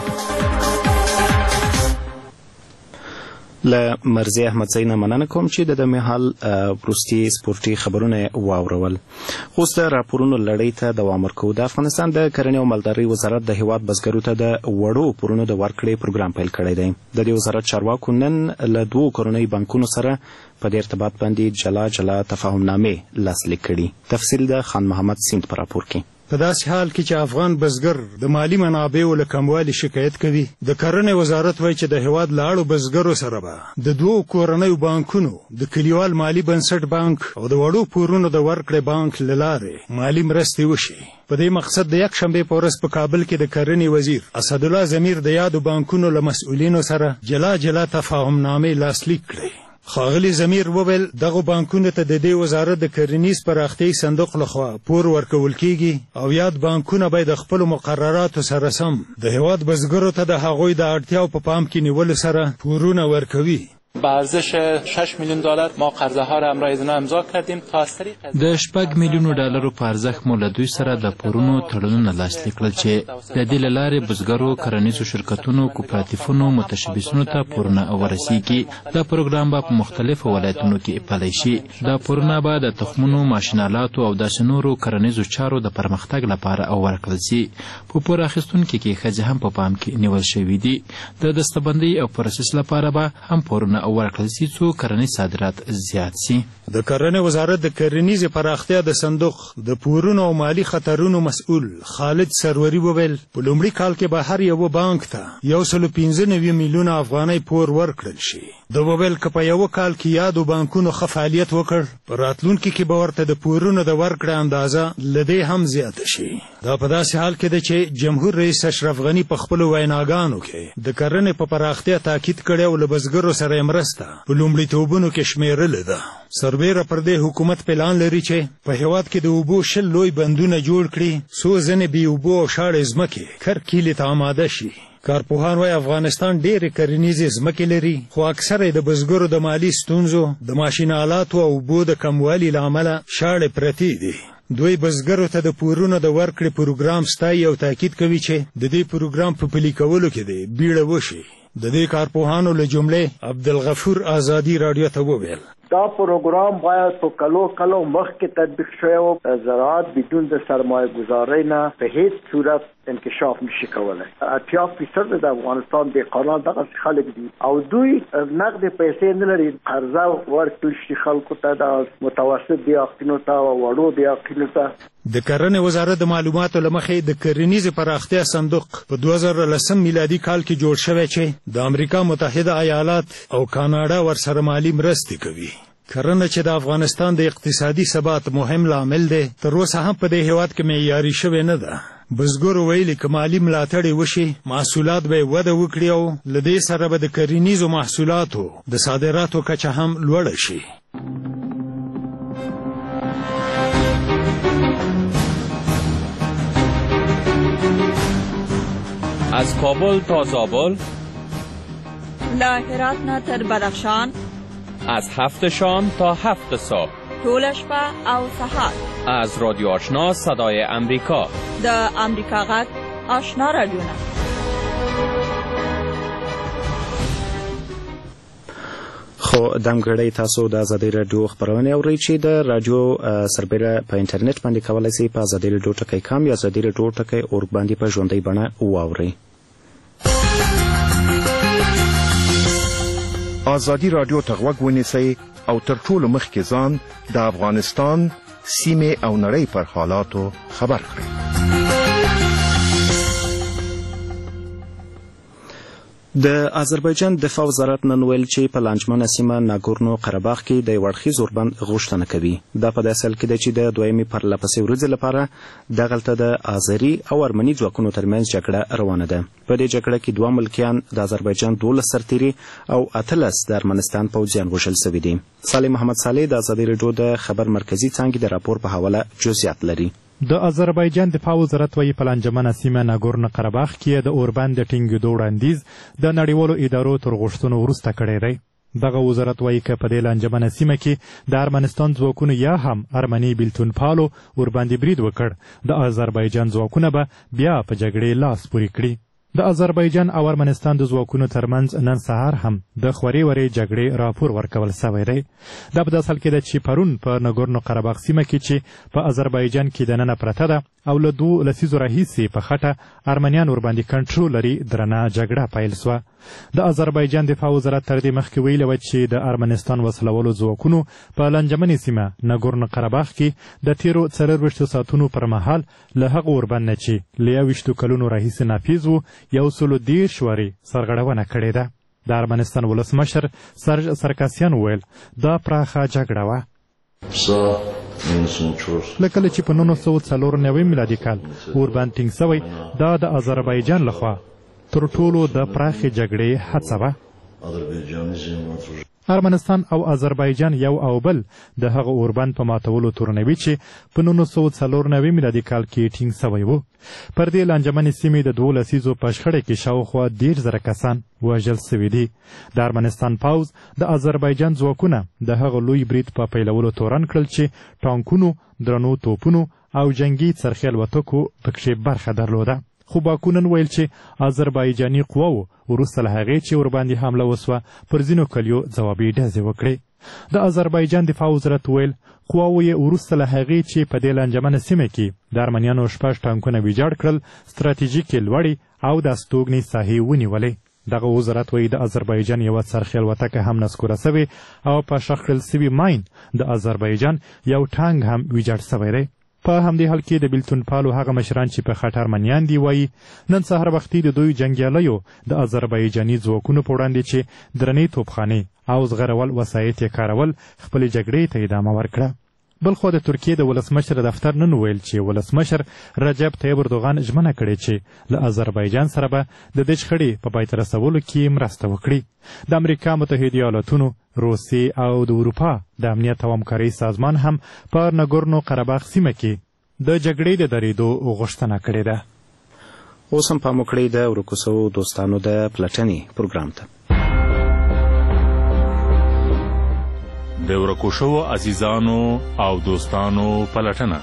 له مرضیه احمدزی نه مننه کوم چې د مهال وروستي سپورټي خبرونه واورول. خو اوس د راپورونو لړۍ ته دوام ورکوو. د افغانستان د کرنې او مالدارۍ وزارت د هیواد بزګرو ته د وړو پورونو د ورکړې پروګرام پیل کړی دی. د دې وزارت چارواکو نن له 2 کورنیو بانکونو سره په دې ارتباط باندې جلا تفاهمنامې لاسلیک کړي. تفصیل د خان محمد سیند په راپور کې. په داسې حال کې چې افغان بزګر د مالی منابعو له کموالي شکایت کوي، د کرنې وزارت وایي چې د هیواد له اړو بزګرو سره به د 2 کورنیو بانکونو د کلیوال مالي بنسټ بانک او د وړو پورونو د ورکړې بانک له لارې مالي مرستې وشي. په دې مقصد د یکشنبې په ورځ په کابل کې د کرنې وزیر اسدالله ضمیر د یادو بانکونو له مسؤلینو سره جلا تفاهمنامې لاسلیک کړې. ښاغلي ضمیر وویل دغه بانکونو ته د دې وزارت د کرنیز پراختیايي صندوق لخوا پور ورکول کیږي او یاد بانکونه باید د خپلو مقرراتو سره سم د هیواد بزګرو ته د هغوی د اړتیاو په پام کې نیولو سره پورونه ورکوي. به ارزش 6 میلیون دلار ما قرضه ها را همراه اینا امضا کردیم تا از طریق د 6 میلیونو ډالرو په ارزښت مو له دوی سره د پورونو تړونونه لاسلیک کړل چې د دې له لارې بزګرو کرنیزو شرکتونو کوپراتیفونو متشبثینو ته پورونه ورسیږي. دا پروګرام به په مختلفو ولایتونو کې پلی شي. دا پورونه به د تخمونو ماشینالاتو او داسې نورو کرنیزو چارو د پرمختګ لپاره ورکړل شي. په پور اخیستونکو کې ښځې هم په پام کې نیول شوي دي. د دستبندۍ او پروسس لپاره به هم پورونه ورکړل شي څو کرنیز صادرات زیات شي. د کرنې وزارت د کرنیزې پراختیا د صندوق د پورونو او مالی خطرونو مسؤل خالد سروري وویل په لومړي کال کې به هر یو بانک ته 195 میلیونه افغانۍ پور ورکړل شي. د وویل که په یو کال کې یادو بانکونو ښه فعالیت وکړ په راتلونکي کې به ورته د پورونو د ورکړې اندازه له دې هم زیاته شي. دا په داسې حال کې ده چې جمهور رئیس اشرف غني په خپلو ویناګانو کې د کرنې په پراختیا تاکید کړی او له بزګرو سره یې مرسته په لومړیتوبونو کې شمیرلې ده. سربیره پر دې حکومت پلان لري چې په هیواد کې د اوبو 10 لوی بندونه جوړ کړي څو ځینې بې اوبو او شاړې ځمکې کرکیلې ته آماده شي. کارپوهان وايي افغانستان ډېرې کرنیزې ځمکې لري خو اکثره یې د بزګرو د مالي ستونزو د ماشین آلاتو او اوبو د کموالي له امله شاړې پرتې دي. دوی بزګرو ته د پورونو د ورکړې پروګرام ستایي او تاکید کوي چې د دې پروګرام په پلي کولو کې دی بیړه وشي. د دې کارپوهانو له جملې عبدالغفور آزادي راډیو ته وویل دا پروګرام باید په کلو مخکې تطبیق شوی او زراعت بدون د سرمایه گذاری نه په هیڅ صورت انکشاف نشي کولای. 80% د افغانستان دهقانان دغه خلک دي او دوی نقد پیسې نه لري. قرضه ورکړل شي خلکو ته د متوسط دیاقینو ته او وړو دیاقینو ته. د کرنې وزارت د معلوماتو له مخې د کرنیزې پراختیا صندوق په 2010 میلادي کال کې جوړ شوی چې د امریکا متحده ایالات او کاناډا ورسره مالي مرستې کوي. کرنه چې د افغانستان د اقتصادي ثبات مهم لامل دی تر اوسه هم په دې هیواد کې معیاري شوې نه ده. بزګرو ویلي که مالي ملاتړ وشي محصولات به وده وکړي او له دې سره به د کرنیزو محصولاتو د صادراتو کچه هم لوړه شي. از کابل تا زابل، له هرات نه تر بدخشان، از 7 شام تا 7 صبح، ټوله شپه او سهار. از رادیو آشنا صدای امریکا، د امریکا غږ آشنا رادیوونه. خو دمګړی تاسو د ازادي رادیو خبرونه اورئ چې د رادیو سربیره په انټرنیټ باندې کولای شئ په ازادي رادیو .com یا ازادي رادیو .org باندې په ژوندۍ بڼه واورئ. ازادي رادیو ته غوږ ونیسئ او تر ټولو مخکې ځان د افغانستان سیمې او نړۍ پر حالاتو خبر کړئ. د آذربایجان دفاع وزارت نن ویل چې په لانجمنه سیمه ناګورنو قرهباغ کې د یو اړخیز اوربند غوښتنه کوي. دا په داسې حال کې ده چې د دویمې پرلهپسې ورځې لپاره دغلته د آذري او ارمني ځواکونو ترمنځ جګړه روانه ده. په دې جګړه کې 2 ملکیان د آذربایجان 12 سرتیري او 18 د ارمنستان پوځیان وژل شوي دي. صالح محمد صالح د ازادي رادیو د خبر مرکزي څانګې د راپور په حواله جزئیات لري. د آذربایجان دفاع وزارت وايي په لانجمنه سیمه ناګورنو قرهباغ کې د اوربند د ټینګېدو وړاندیز د نړیوالو ادارو تر غوښتنو وروسته کړی دی. دغه وزارت وايي که په دې لانجمنه سیمه کې د ارمنستان ځواکونو یا هم ارمني بیلتونپالو ورباندې برید وکړ د آذربایجان ځواکونه به بیا په جګړې لاس پورې کړي. د آذربایجان او ارمنستان د ځواکونو ترمنځ نن سهار هم د خورې ورې جګړې راپور ورکول سوی دی. دا په داسې حال کې ده چې پرون په ناګورنو قرهباغ سیمه کې چې په آذربایجان کې دننه پرته ده او له 2 لسیزو راهیسې په خټه ارمنیان ورباندې کنټرول لري درنه جګړه پیل سوه. د آذربایجان دفاع وزارت تر دې مخکې ویلي وه چې د ارمنستان وسلولو ځواکونو په لانجمنې سیمه ناګورنو قرهباغ کې د تیرو 24 ساعتونو پر مهال له هغه اوربند نه چې له 21 کلونو راهیسې ناپیز و 130 وارې سرغړونه کړې ده. د ارمنستان ولسمشر سرج سرکاسیان وویل دا پراخه جګړه وه. لکه چې په 1994 میلادي کال اوربند ټینګ سوی دا د آذربایجان لخوا تر ټولو د پراخې جګړې هڅه وه. ارمنستان او آذربایجان یو او بل د هغه اوربند په ماتولو تورنوي چې په 1994 میلادي کال کې ټینګ سوی و. پر دې لانجمنې سیمې د 2 لسیزو په شخړې کې شاوخوا 10,000 کسان وژل سوي دي. د ارمنستان پوځ د آذربایجان ځواکونه د هغه لوی برید په پیلولو تورن کړل چې ټانکونو، درنو توپونو او جنگي څرخي الوتکو پکښې برخه درلوده. خو باکو نن ویل چې آذربایجاني قواو وروسته له هغې چې ورباندې حمله وسوه پر ځینو کلیو ځوابي ډزې وکړې. د آذربایجان دفاع وزارت ویل قواو یې وروسته له هغې چې په دې لانجمنه سیمه کې د ارمنیانو 6 ټانکونه ویجاړ کړل ستراتیژیکې لوړې او د استوګنې ساحې ونیولې. دغه وزارت وایي د آذربایجان یوه څرخي الوتکه هم نسکوره سوې او په شخ کړل سوي ماین د آذربایجان یو ټانک هم ویجاړ سوی دی. په همدې حال کې د بیلتون پالو هغه مشران چې په خټر ارمنیان دي وایي نن سهار وختي د دوی جنګیالیو د آذربایجاني ځواکونو په وړاندې چې درنې توپخانې او زغرول وسایط یې کارول خپلې جګړې ته ادامه ورکړه. بلخوا د ترکیې د ولسمشر دفتر نن ویل چې ولسمشر رجب طیب اردوغان ژمنه کړې چې له آذربایجان سره به د دې شخړې په پای ته رسولو کې مرسته وکړي. د امریکا متحده ایالاتونو، روسیې او د اروپا د امنیت او همکارۍ سازمان هم په نګورنو قرهباغ سیمه کې د جګړې د درېدو غوښتنه کړې ده. اوس هم پام وکړئ د ورکو سوو دوستانو د پلټنې پروګرام ته. د ورکو شوو عزیزانو او دوستانو پلټنه.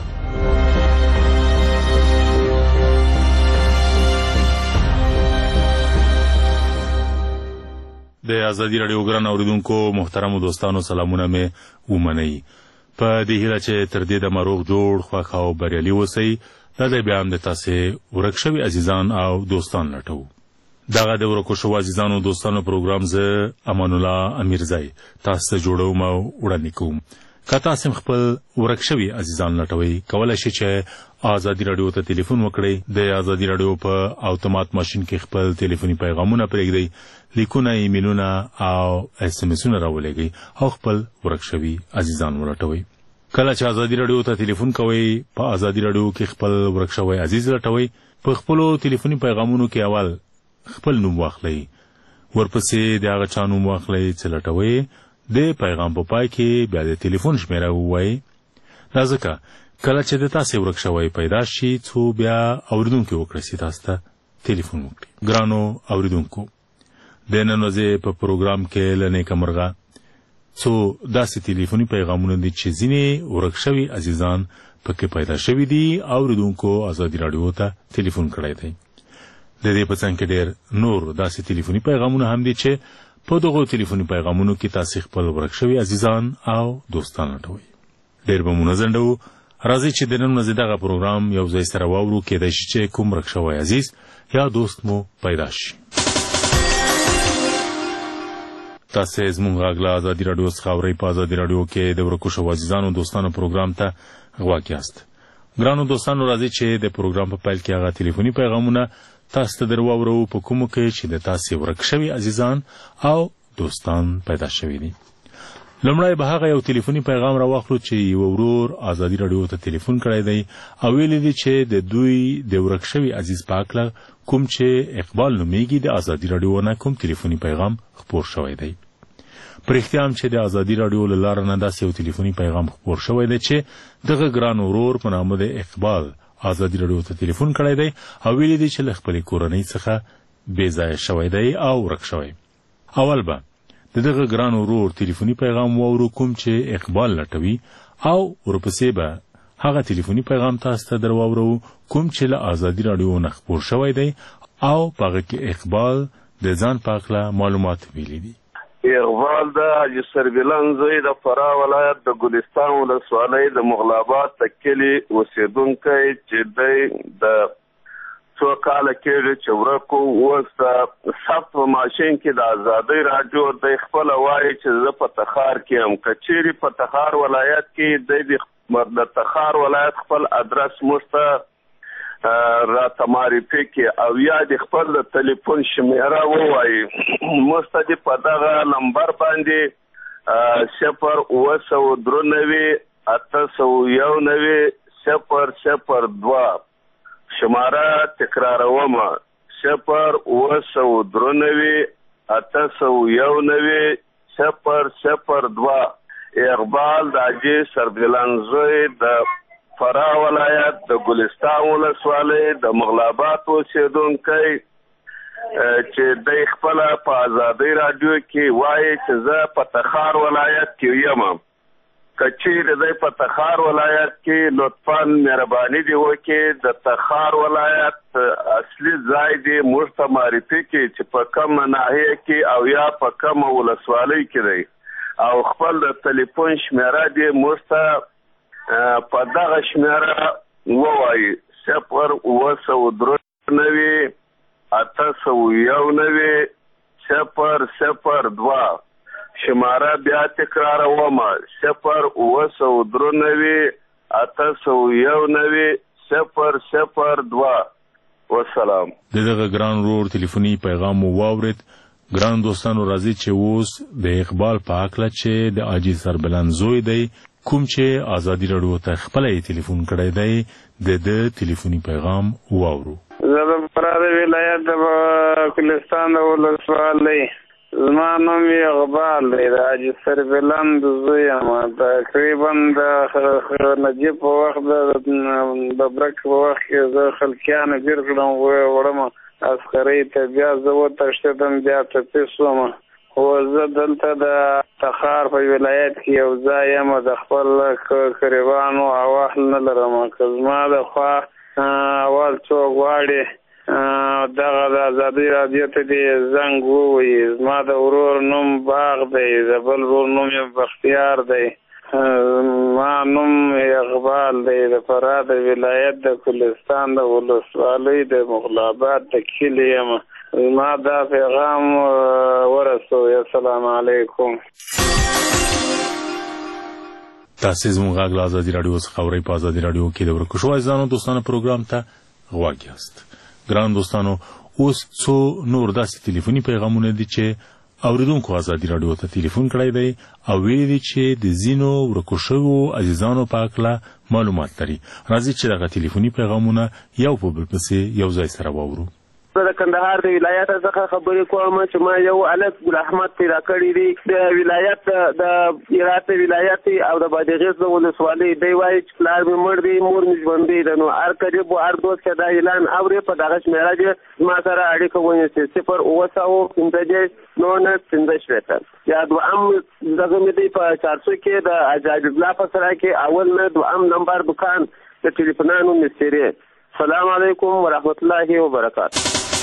د ازادي راډیو ګران اوریدونکو محترمو دوستانو سلامونه مې ومنئ. په دې هیله چې تر دې دمه روغ جوړ خوښ او بریالي اوسئ. دا دی بیا هم د تاسې ورک شوي عزیزان او دوستان لټوو. دغه د ورکو شوو عزیزانو دوستانو پروګرام زه امان الله امیرزی تاسو ته جوړوم او وړاندې کوم. که تاسو خپل ورک شوي عزیزان لټوئ کولی شئ چې ازادي راډیو ته ټلیفون وکړئ. د ازادي راډیو په اتومات ماشین کې خپل ټلیفوني پیغامونه پرېږدئ، لیکونه، ایمیلونه او اس ام اسونه راولېږئ او خپل ورک شوي عزیزان ولټوئ. کله چې ازادي راډیو ته ټلیفون کوئ په ازادي راډیو کې خپل ورک شوی عزیز لټوئ. په خپلو ټلیفوني پیغامونو کې اول خپل نوم واخلئ، ورپسې د هغه چا نوم واخلئ چې لټوئ. د پیغام په پای کې بیا د ټلیفون شمیره ووایئ. دا ځکه کله چې د تاسې ورک شوی پیدا شي څو بیا اورېدونکي وکړئ تاسو ته ټلیفون وکړي. ګرانو اورېدونکو، د نن ورځې په پروګرام کې له نیکه مرغه څو داسې ټلیفوني پیغامونه دي چې ځینې ورک شوي عزیزان پکې پیدا شوي دي او اورېدونکو ازادي راډیو ته ټلیفون کړی دی. د دې په څنګ کې ډېر نور داسې ټلیفوني پیغامونه هم دي چې په دغو ټلیفوني پیغامونو کې تاسې خپل ورک شوي عزیزان او دوستان لټوئ. ډېر به مو نه ځنډوو. راځئ چې د نن ورځې دغه پروګرام یو ځای سره واورو. کیدای شي چې کوم ورک شوی عزیز یا دوست مو پیدا شي. تاسې زموږ غږ له ازادي راډیو څخه اورئ. په ازادي راډیو کې د ورکو شوو عزیزانو دوستانو پروګرام ته غوږ یاست. ګرانو دوستانو، راځئ چې د پروګرام په پیل کې هغه ټلیفوني پیغامونه تاسو ته در واورو په کومو کې چې د تاسې ورک شوي عزیزان او دوستان پیدا شوي دي. لومړی به هغه یو ټلیفوني پیغام راواخلو چې یو ورور ازادي راډیو ته ټلیفون کړی دی او ویلي دي چې د دوی د ورک شوي عزیز په هکله کوم چې اقبال نومیږي د ازادي راډیو نه کوم ټلیفوني پیغام خپور شوی دی. په رښتیا هم چې د ازادي راډیو له لارې نه داسې یو ټلیفوني پیغام خپور شوی دی چې دغه ګران ورور په نامه د اقبال ازادي راډیو ته ټلیفون کړی دی او ویلي دي چې له خپلې کورنۍ څخه بې ځایه شوی دی او ورک شوی. اول به د دغه ګران ورور ټلیفوني پیغام واورو کوم چې اقبال لټوي او ورپسې به هغه ټلیفوني پیغام تاسو ته در واورو کوم چې له ازادي راډیو نه خپور شوی دی او په هغه کې اقبال د ځان په هکله معلومات ویلي دي. اقبال د حاجي سربلان زوی د فراه ولایت د ګلستان ولسوالۍ د مغلاباد د کلي اوسېدونکی چې دی د څو کاله کېږي چې ورک و. اوس د ثبت په ماشین کې د ازادۍ راډیو دی خپله وایي چې زه په تخار کې یم. که چیرې په تخار ولایت کې دی د تخار ولایت خپل ادرس موږ ته راته معرفي کړي او یا د خپل د تلیفون شمیره ووایي. موږ ته دې په دغه نمبر باندې 089-891-002 شماره تکراروم 089-891-002 002 اقبال د حاجي سربلان زوی د فراه ولایت د ګلستان ولسوالۍ د مغلابات اوسېدونکی چې د خپل په آزادۍ رادیو کې وایي چې زه په تخار ولایت کې یم. کچیر د په تخار ولایت کې لطفاً مهرباني دی وکړي د تخار ولایت اصلي ځای دی موږ ته معرفي کړي چې په کوم ناحیه کې او یا په کوم ولسوالۍ کې دی او خپل د ټلیفون شمیره دی موږ ته په دغه شمیره ووایي 0 002 شماره بیا تکراروم 0 والسلام. دغه ګران ورور ټلیفوني پیغام واورید. ګران دوستانو راځي چې اوس د اقبال په حق چې د حاجي سربلان زوی دی کوم چې ازادي رادیو ته خپل ټلیفون کړی دی د ټلیفوني پیغام واورو. زه د فراه ولایت د ګلستان ولسوالۍ زما نوم اقبال دی د حاجي سربلان زوی یم. تقریبا د نجیب په وخت د برک په وخت کې زه خلکیانو ګیر کړم وړم عسکرۍ ته بیا زه وتښتېدم بیا ټپي شوم. خو زه دلته د تخار په ولایت کې یو ځای یم د خپل قریبانو احوال نه لرم. که زما د خوا اول څوک غواړي دغه د ازادۍ رادیو ته دې زنګ ووایي. زما د ورور نوم باغ دی د بل ورور نوم یې بختیار دی. ما نوم اقبال دی د فراه د ولایت د ګلستان د ولسوالۍ د مغلابات د کلي یم. ما دا پیغام ورسوي. السلام علیکم. تاسو زموږ غږ له ازادي رادیو څخه اورئ. په ازادي رادیو کې د ورکشو عزیزانو دوستانو پروګرام ته غوږ یاست. ګران دوستانو اوس څو نور داسې ټلیفوني پیغامونه دي چې اوریدونکو ازادي رادیو ته ټلیفون کړی دی او ویلي دي چې د ځینو ورکو شویو عزیزانو په هکله معلومات لري. راځئ چې دغه ټلیفوني پیغامونه یو په بل پسې یو ځای سره واورو. زه د کندهار د ولایت څخه خبرې کوم چې ما یو الک ګل احمد پیدا کړی دی د ولایت د هرات ولایت او د بادغیس د ولسوالۍ دی وایي چې پلار مې مړ دی مور مې ژوندۍ ده. نو هر قریب و هر دوست چې دا اعلان اوري په دغه شمیره کې ما سره اړیکه ونیسي 0 یا دوام دغه مې دی په 400 کې د اجازه الله په سره کې اول نه دوام نمبر دکان د ټلیفونانو مستری. السلام علیکم ورحمت الله وبرکاته.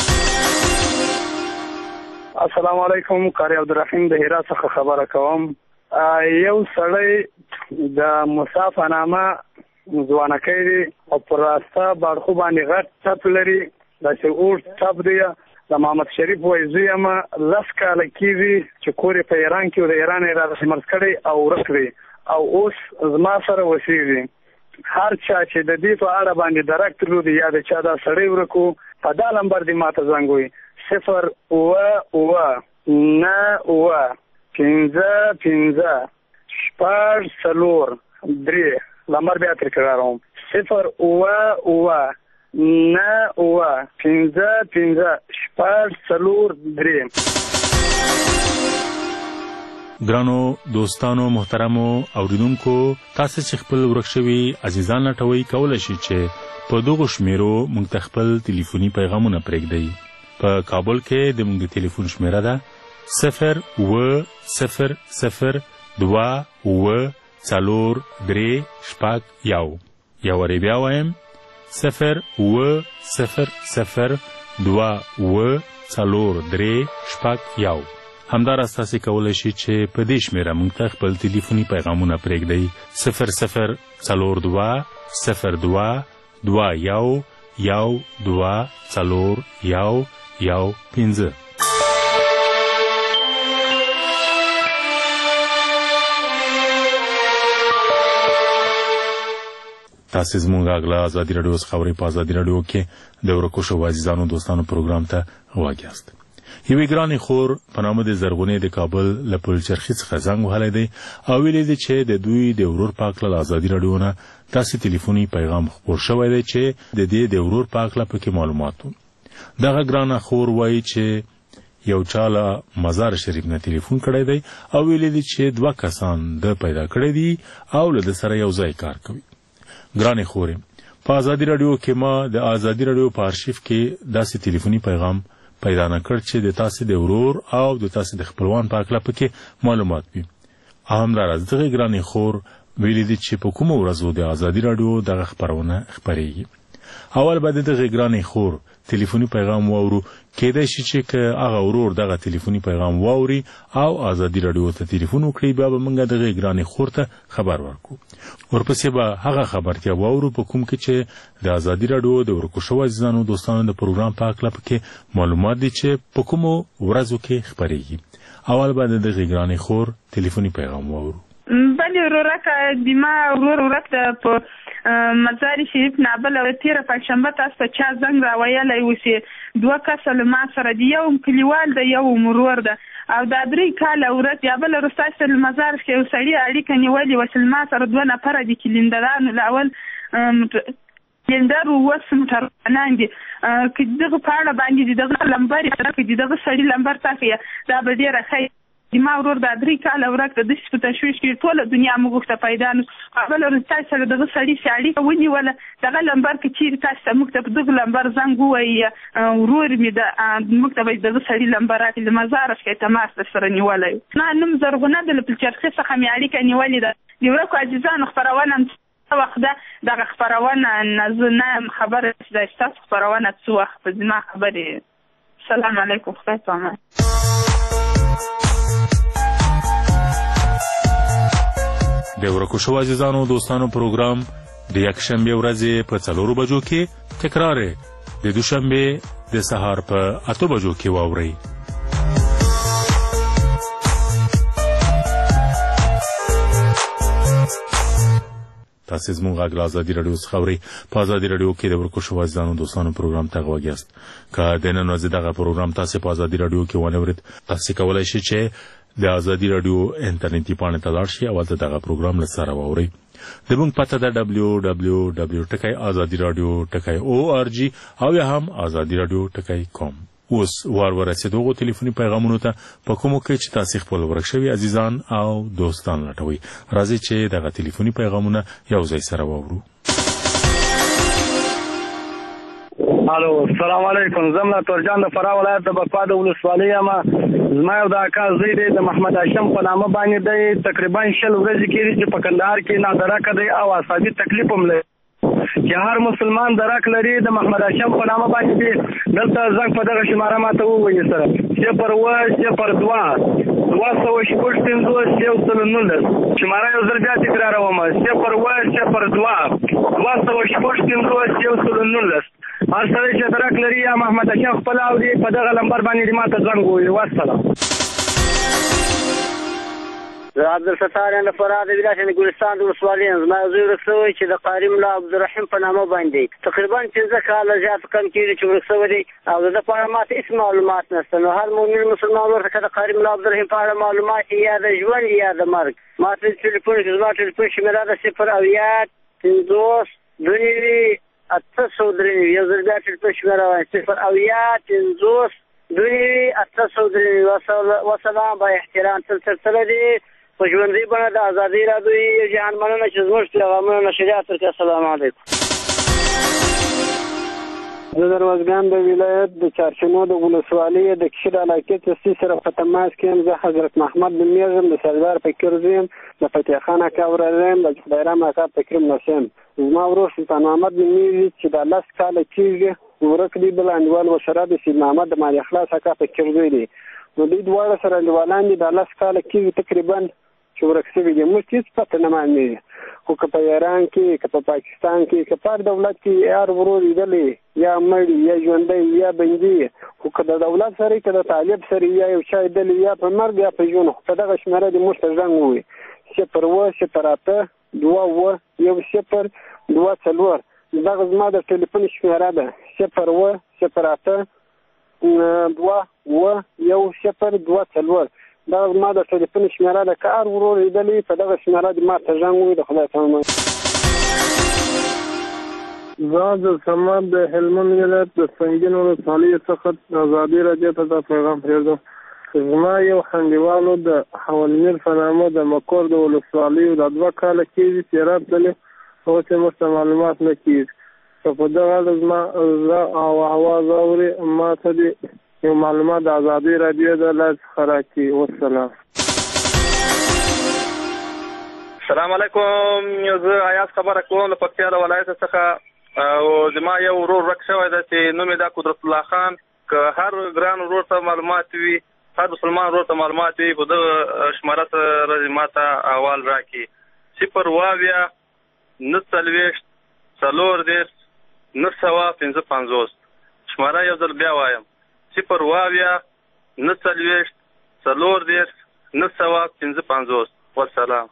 السلام علیکم. قاری عبدالرحیم د هرات څخه خبره کوم. یو سړی د مسافه نامه ځوانکی دی او پر راسته باړخو باندې غټ ټپ لري داسې اوږد ټپ دی. د محمد شریف وایي زوی یم 10 کاله کېږي چې کور یې په ایران کې و د ایران یې راته مرض کړی او ورک دی او اوس زما سره اوسېږي. هر چا چې د دې په اړه باندې درک درلودي یا د چا دا سړی ورکو په دا نمبر دې ماته زنګ ووایي 0 نمبر بیا تکراروم 0 ګرانو دوستانو محترمو اوریدونکو تاسو چې خپل ورک شوي عزیزان لټوي کولای شئ چې په دغه شمیرو موږ ته خپل ټلیفوني پیغامونه پرېږدئ. په کابل کې د موږ ټلیفون شمیره ده 0 یو وری بیا وایم 0 همداراز تاسو کولای شئ چې په دې شمیره موږ ته خپل ټلیفوني پیغامونه پرېږدئ 00221224115. تاسو زموږ غږ له ازادي رادیو څخه اورئ. په ازادي رادیو کې د ورکو شویو عزیزانو دوستانو پروګرام ته غوږ یاست. یوې ګرانې خور په نامه د زرغونې د کابل له پلچرخي څخه زنګ وهلی دی او ویلي دی چې د دوی د ورور پاک له ازادي رادیو نه داسې ټلیفوني پیغام خپور شوی دی چې د دې د ورور پاک له پکې معلومات و. دغه ګرانه خور وایي چې یو چاله مزار شریف نه ټلیفون کړی دی او ویلي دي چې 2 کسان د پیدا کړی دي او له سره یو ځای کار کوي. ګرانې خورې، په ازادي رادیو کې ما د ازادي رادیو په آرشیف کې داسې ټلیفوني پیغام پیدا نه کړ چې د تاسې د ورور او د تاسې د خپلوان په اړه پکې معلومات وي. همداراز دغه ګرانې خور ویلي دي چې په کومو ورځو د ازادي رادیو دغه خپرونه خپرېږي. اول به د دغه ګرانې خور ټلیفوني پیغام واورو، کېدای شي چې که هغه ورور دغه ټلیفوني پیغام واوري او ازادي رادیو ته ټلیفون وکړي، بیا به موږ دغه ګرانې خور ته خبر ورکړو. ورپسې به هغه خبرتیا واورو په کوم کې چې د ازادي رادیو د ورکو شوو عزیزانو دوستانو د پروګرام په اړه پکې معلومات دي چې په کومو ورځو کې خپرېږي. اول به د دغه ګرانې خور ټلیفوني پیغام واورو. بله ورورک دیما ورورک په مزار شریف نه بل تیره پنځشنبه تاسو ته چا زنګ راویلی و چې 2 کسه له ما سره دي، یو کلیوال ده یو مرور ده او دا 3 کاله ورځ یا بل ورسته له مزار کې یو سړي اړیکه نیولې و چې ما سره 2 نفره دي کلندرانو لاول کلندر وس موټرانان دي که دغه په اړه باندې دغه لمبر کې دغه سړي لمبر تاکي دا به ډیره ښه ما ورور دا 3 کاله ورک د دې په تشویش کې ټول دنیا موږ ته پیدا نو قبل ورته سره دغه سړي سړي ونیول دغه لمبر کې چیر تاسو موږ ته دغه لمبر زنګ وای ورور می د موږ ته دغه سړي لمبر راکې د مزار کې تماس سره نیولای نه نوم زرغونه د پلچرخه څخه می اړیکه نیولې ده د ورکو عزیزانو خبرونه وخت دغه خبرونه نه خبره د تاسو خبرونه څو وخت په ځما خبره. السلام علیکم خدای پامان. د ورکو شوو عزیزانو دوستانو پروګرام د یکشنبه ورځې په 4 بجو کې تکرار د دوشنبه د سهار په 8 بجو کې واورئ. تاسو زموږ غږ ازادي رادیو څخه اورئ. په ازادي رادیو کې د ورکو شوو عزیزانو دوستانو پروګرام ته غوږ یاست. که د نن ورځې دغه پروګرام تاسو په ازادي رادیو کې ونه اورئ، تاسو کولی شئ چې د ازادي رادیو انټرنیټي پاڼې ته لاړ شئ او هلته دغه پروګرام له سره واورئ. د موږ پته ده www.azadiradio.org او یا هم azadiradio.com. اوس ورسېدو غو ټلیفوني پیغامونو ته په کومو کې چې تاسو خپل ورک شوي عزیزان او دوستان لټوي. راځي چې دغه ټلیفوني پیغامونه یو ځای سره واورو. الو السلام علیکم. زملا تورجان د فراه ولایت د بکوا د ولسوالۍ ما زما یو د اکا زوی دی د محمد هاشم په نامه باندې دی تقریبا 20 ورځې کېږي چې په کندهار کې نادرکه دی او اعصابي تکلیف هم لري چې هر مسلمان درک لري. د محمد هاشم په نامه باندې دی دلته زنګ په دغه شماره ماته ووایي سره 0 شماره یو ځل بیا تکراروم 0 هر سره چې درک لري یا محمد هاشم خپل او دی په دغه لمبر باندې ماته زنګ ووایي. والسلام. زه عبدالستار یم د فراه د ولایت د ګلستان د ولسوالۍ یم. زما زوی ورک شوی چې د قاري ملا عبدالرحیم په نامه باندې تقریبا 15 کاله زیات کم کېږي چې ورک شوی دی او د ده په اړه ماته هېڅ معلومات نشته. نو هر مؤمن مسلمان ورته که د قاري ملا عبدالرحیم په اړه معلومات یا د ژوند یا د مرګ ماته ټلیفون کې زما ټلیفون شمېره ده 0 50 29 893 یو ځل بیا ټلیفون شمېره وایم 0 50 29 وسلام با احترام تل دی په ژوندۍ بڼه د ازادۍ رادیو جهان مننه چې زموږ پیغامونه نشریات کړي. السلام علیکم. زه د روزګان د ولایت د چارشنو د ولسوالۍ د کشر علاقې څخه سره په تماس کې یم. زه حضرت محمد بن میرزم د سردار فکر زویم د فتح خان اکا ورزم د خدایرام اکا فکر نسیم. زما ورور سلطان محمد بن میرزي چې د 10 کاله کېږي ورک دی. بل انډیوال مشره د سید محمد د مالي اخلاص اکا فکر زوی دی. نو دوی دواړه سره انډیوالان دي د 10 کاله کېږي تقریبا چې ورک شوي دي. موږ هېڅ پته نه معلومېږي خو که په ایران کې که په پاکستان کې که په هر دولت کې یار ورور لیدلی یا مړي یا ژوندی یا بندي خو که د دولت سره که د طالب سره یا یو چا لیدلی یا په مرګ یا په ژوند خو په دغه شمېره دې موږ ته زنګ ووایي 0 0 8 2 0 دغه زما د ټلیفون شمېره ده 0 0 8 2 0 دا ما د ټلیفون شمېره ده که هر ورور لیدلی په دغه شمېره دې ما ته زنګ ووایي. د خدای په امان. زه د صمد د هلمند ولایت د سنګین ولسوالۍ څخه د ازادي راډیو ته دا پیغام پرېږدم. زما یو انډیوالو د حوالمیر په نامه د مکور د ولسوالیو د 2 کاله کېږي سیراب تللی، اوس یې موږ ته معلومات نه کېږي. که په دغه اړه زما زه او اواز اوري ما ته دې یو معلومات د ازادي راډیو د لارې څخه راکړي. والسلام. السلام علیکم. زه ایاز خبره کوم له پکتیا د ولایت څخه او زما یو ورور ورک شوی دی چې نوم یې دا قدرت الله خان. که هر ګران ورور ته معلومات وي، هر مسلمان ورور ته معلومات وي، په دغه شماره سره ما ته احوال راکړي. 0 49 40 955. شماره یو ځل بیا وایم 0 49 40 955. والسلام.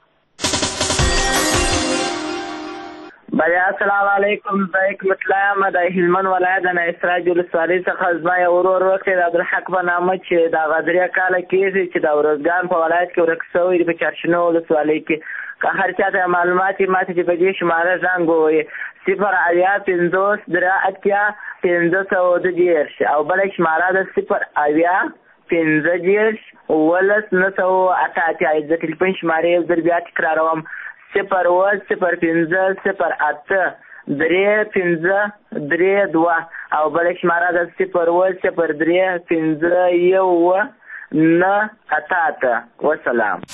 بیا السلام علیکم. زه حکمت الله یم د هلمند ولایت د نایسراج ولسوالۍ څخه. زما یو ورور ورک دی د عبدالحق په نامه چې د هغه 3 کاله کېږي چې د ارزګان په ولایت کې ورک شوی دی په چارشنو ولسوالۍ کې. که هر چا ته معلومات وي ما ته چې په دې شماره زنګ ووایي 0 50 510 او بله شماره ده 0 50 988. د ټلیفون شمارې یو ځل بیا تکراروم 0 0 5 0 8 3 5 3 2 او بله شماره ده 0 0 3 5 1 9 8. والسلام.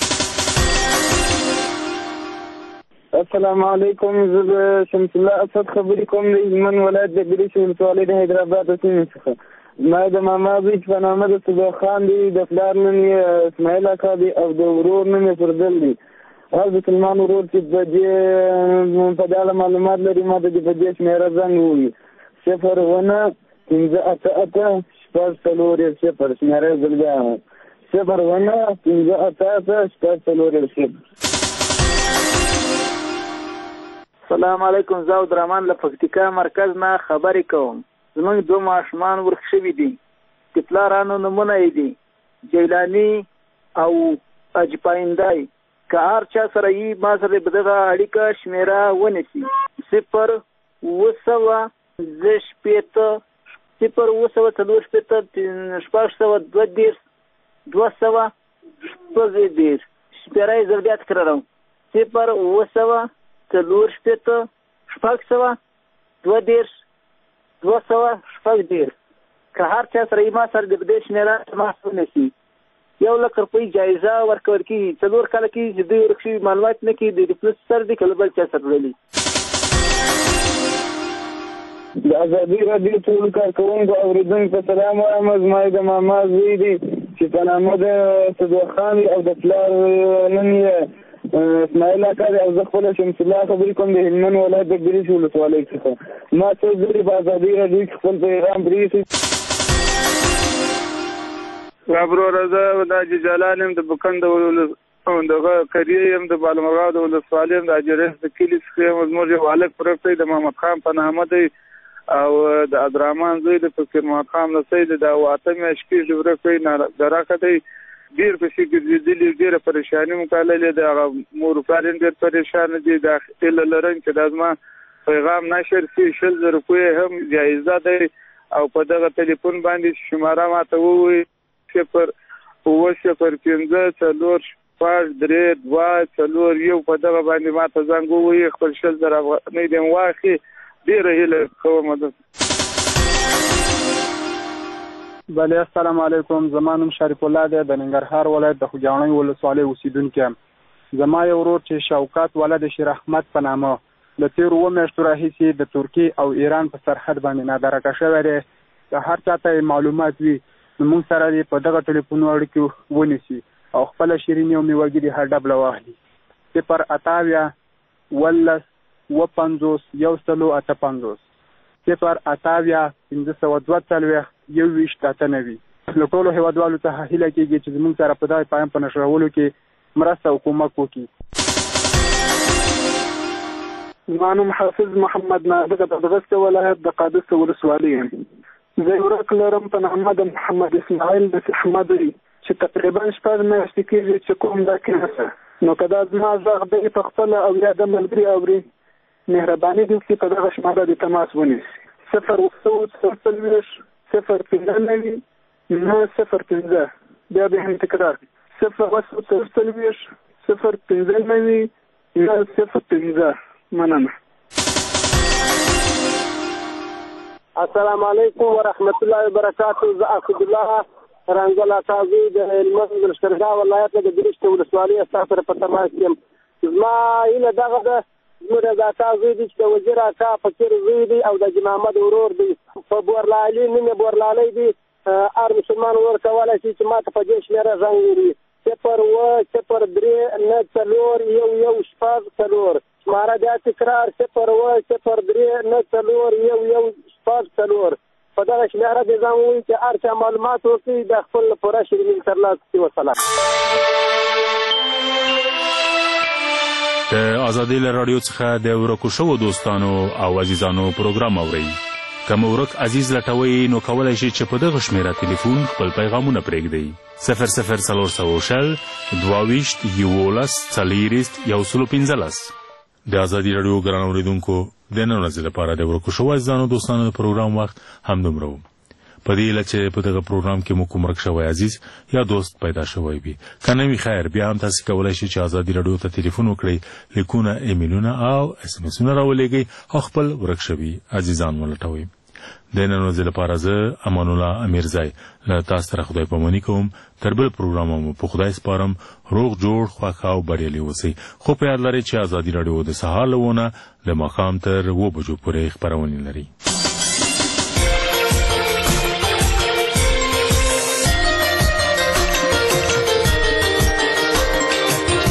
السلام علیکم. زه د شمس الله اسد خبرې کوم د هلمند ولایت د ګریش ولسوالۍ د حیدرآباد د سیمې څخه. ما د ماما زوی چې په نامه د صدیق خان دی، د پلار نوم یې اسماعیل اکا دی او د ورور نوم یې فردل دی. هر د سلمان ورور چې په دې په دې اړه معلومات لري ما ته د په دې شمېره زنګ ووایي 0 15 8 4 0 شمېره یې ځل بیا 0 15 8 4 0. السلام علیکم. زه عبدالرحمن له پکتیکا مرکز نه خبرې کوم. زموږ 2 ماشومان ورک شوي دي. د پلارانو نومونه یې دي جیلاني او اجپایندای. که هر چا سره یې ما سره په دغه اړیکه شمېره ونیسي 0 7 0 7 200 شمېره یې ځل بیا تکراروم 0 7 4 6 2 200 که هر چا سره یې ما سره د دې شمېره ما ونیسي 1,00,000 روپۍ جایزه ورکول کېږي. 4 کاله کېږي چې دوی ورک شوي معلومات نه کوي، د پولیسو سره دي که له بل چا سره تړلي. د ازادي راډیو ټولو کارکوونکو اورېدونکو ته سلام وایم. زما د ماما زوی دی چې په نامه د صدیق خان دی او د پلار نوم یې اسماعیل اکا دی او زه خپله شمس الله خبرې کوم د هلمند ولایت د ګریش ولسوالۍ څخه. ما څو ځلې په ازادي راډیو کې خپل پیغام پرېښی. وروره زه د حاجي جلال یم د بکند دغه قریې یم د بالمرغاب د ولسوالۍ یم د اجرس د کلي څخه یم. زموږ یو هلک ورک دی د محمد خان په نامه دی او د عبدالرحمن زوی د فقیر محمد خان نسی دی. د 8 میاشتې کېږي ورک دی درکه دی. ډېر پسې ګرځېدلي، ډېره پریشاني مو کړلې ده. هغه مور پلار یې ډېر پریشانه دي. دا هیله لرم چې دا زما پیغام نشر شي. 1,000 روپۍ هم جایزه دی او په دغه ټلیفون باندې شماره ماته ووایي 0 5 4 4 3 2 4 په دغه باندې ماته زنګ ووایي. خپل 1,000 افغانۍ دې واخلي. ډېره هیله کوم ده. بله السلام علیکم. زما نوم شریف الله دی د ننګرهار ولایت د خوږیاڼۍ ولسوالۍ اوسیدونکی یم. زما یو ورور چې شوکت ولد شیر احمد په نامه له تېرو 2 میاشتو راهیسې د ترکیې او ایران په سرحد باندې نادرکه شوی دی. که هر چا ته معلومات وي نو موږ سره دې په دغه ټلیفون اړیکې ونیسي او خپله شیریني او میوهګي هر ډبله واخلي 0 8 ولس 50 158 0 8 542 21 له ټولو هیوادوالو څخه هیله کېږي چې زموږ سره په دغه پیغام په نشرولو کې مرسته او کومک وکړي. زما نوم حافظ محمد نادق د بغسته ولایت د قادس ولسوالۍ یم. زه یو ورک لرم په نامه د محمد اسماعیل د احمد چې تقریبا 4 میاشتې کېږي چې کوم دا کېنسه. نو که دا زما غږ دی په خپله او یا د ملګري اوري مهرباني دې وکړي په دغه شماره د تماس ونیسي 0 بیا به هم تکرار 0 مننه. السلام علیکم ورحمت الله وبرکاته. زه اسد الله رنګل تازي د هلمند د لښکرګاه ولایت د ګریشت ولسوالۍ سره په تماس یم. زما هیله دغه ده زموږ د تازي د وزیر اکا فقیر زوی دی او د محمد ورور دی په بورلالي نیمه بورلالي دی ار مسلمان ور کولای شي چې ماته په دې شمیره ځان لري 0 3 9 1 شپږ 4 شماره بیا تکرار 0 3 9 1 شپږ 4 په دغه شمیره د ځان وایي چې هر چا معلومات وکړي د خپل پوره شریمین ترلاسه کړي. وسلام. د آزادۍ له راډیو څخه د ورکو شوو دوستانو او عزیزانو پروګرام اورئ. که مو ورک عزیز لټوئ نو کولی شئ چې په دغه شمیره تلیفون خپل پیغامونه پرېږدئ 00322 د آزادۍ راډیو ګران اورېدونکو د نن ورځې لپاره د ورکو شوو عزیزانو دوستانو د پروګرام وخت همدومره و. په دې هیله چې په دغه پروګرام کې مو کوم ورک شوی عزیز یا دوست پیدا شوی وي. که نه وي خیر بیا هم تاسې کولی شئ چې آزادۍ راډیو ته تلیفون وکړئ، لیکونه، ایمیلونه او SMS-ونه راولېږئ او خپل ورک شوي عزیزان ولټوئ. د نن ورځې لپاره زه امان الله امیرزی له تاسو سره خدای پاماني کوم. تر بل پروګرام مو په خدای سپارم. روغ جوړ خوښ او بریالي اوسئ. خو په یاد لرئ چې آزادۍ راډیو د سهار له 9 د ماښام تر 2 بجو پورې خپرونې لري.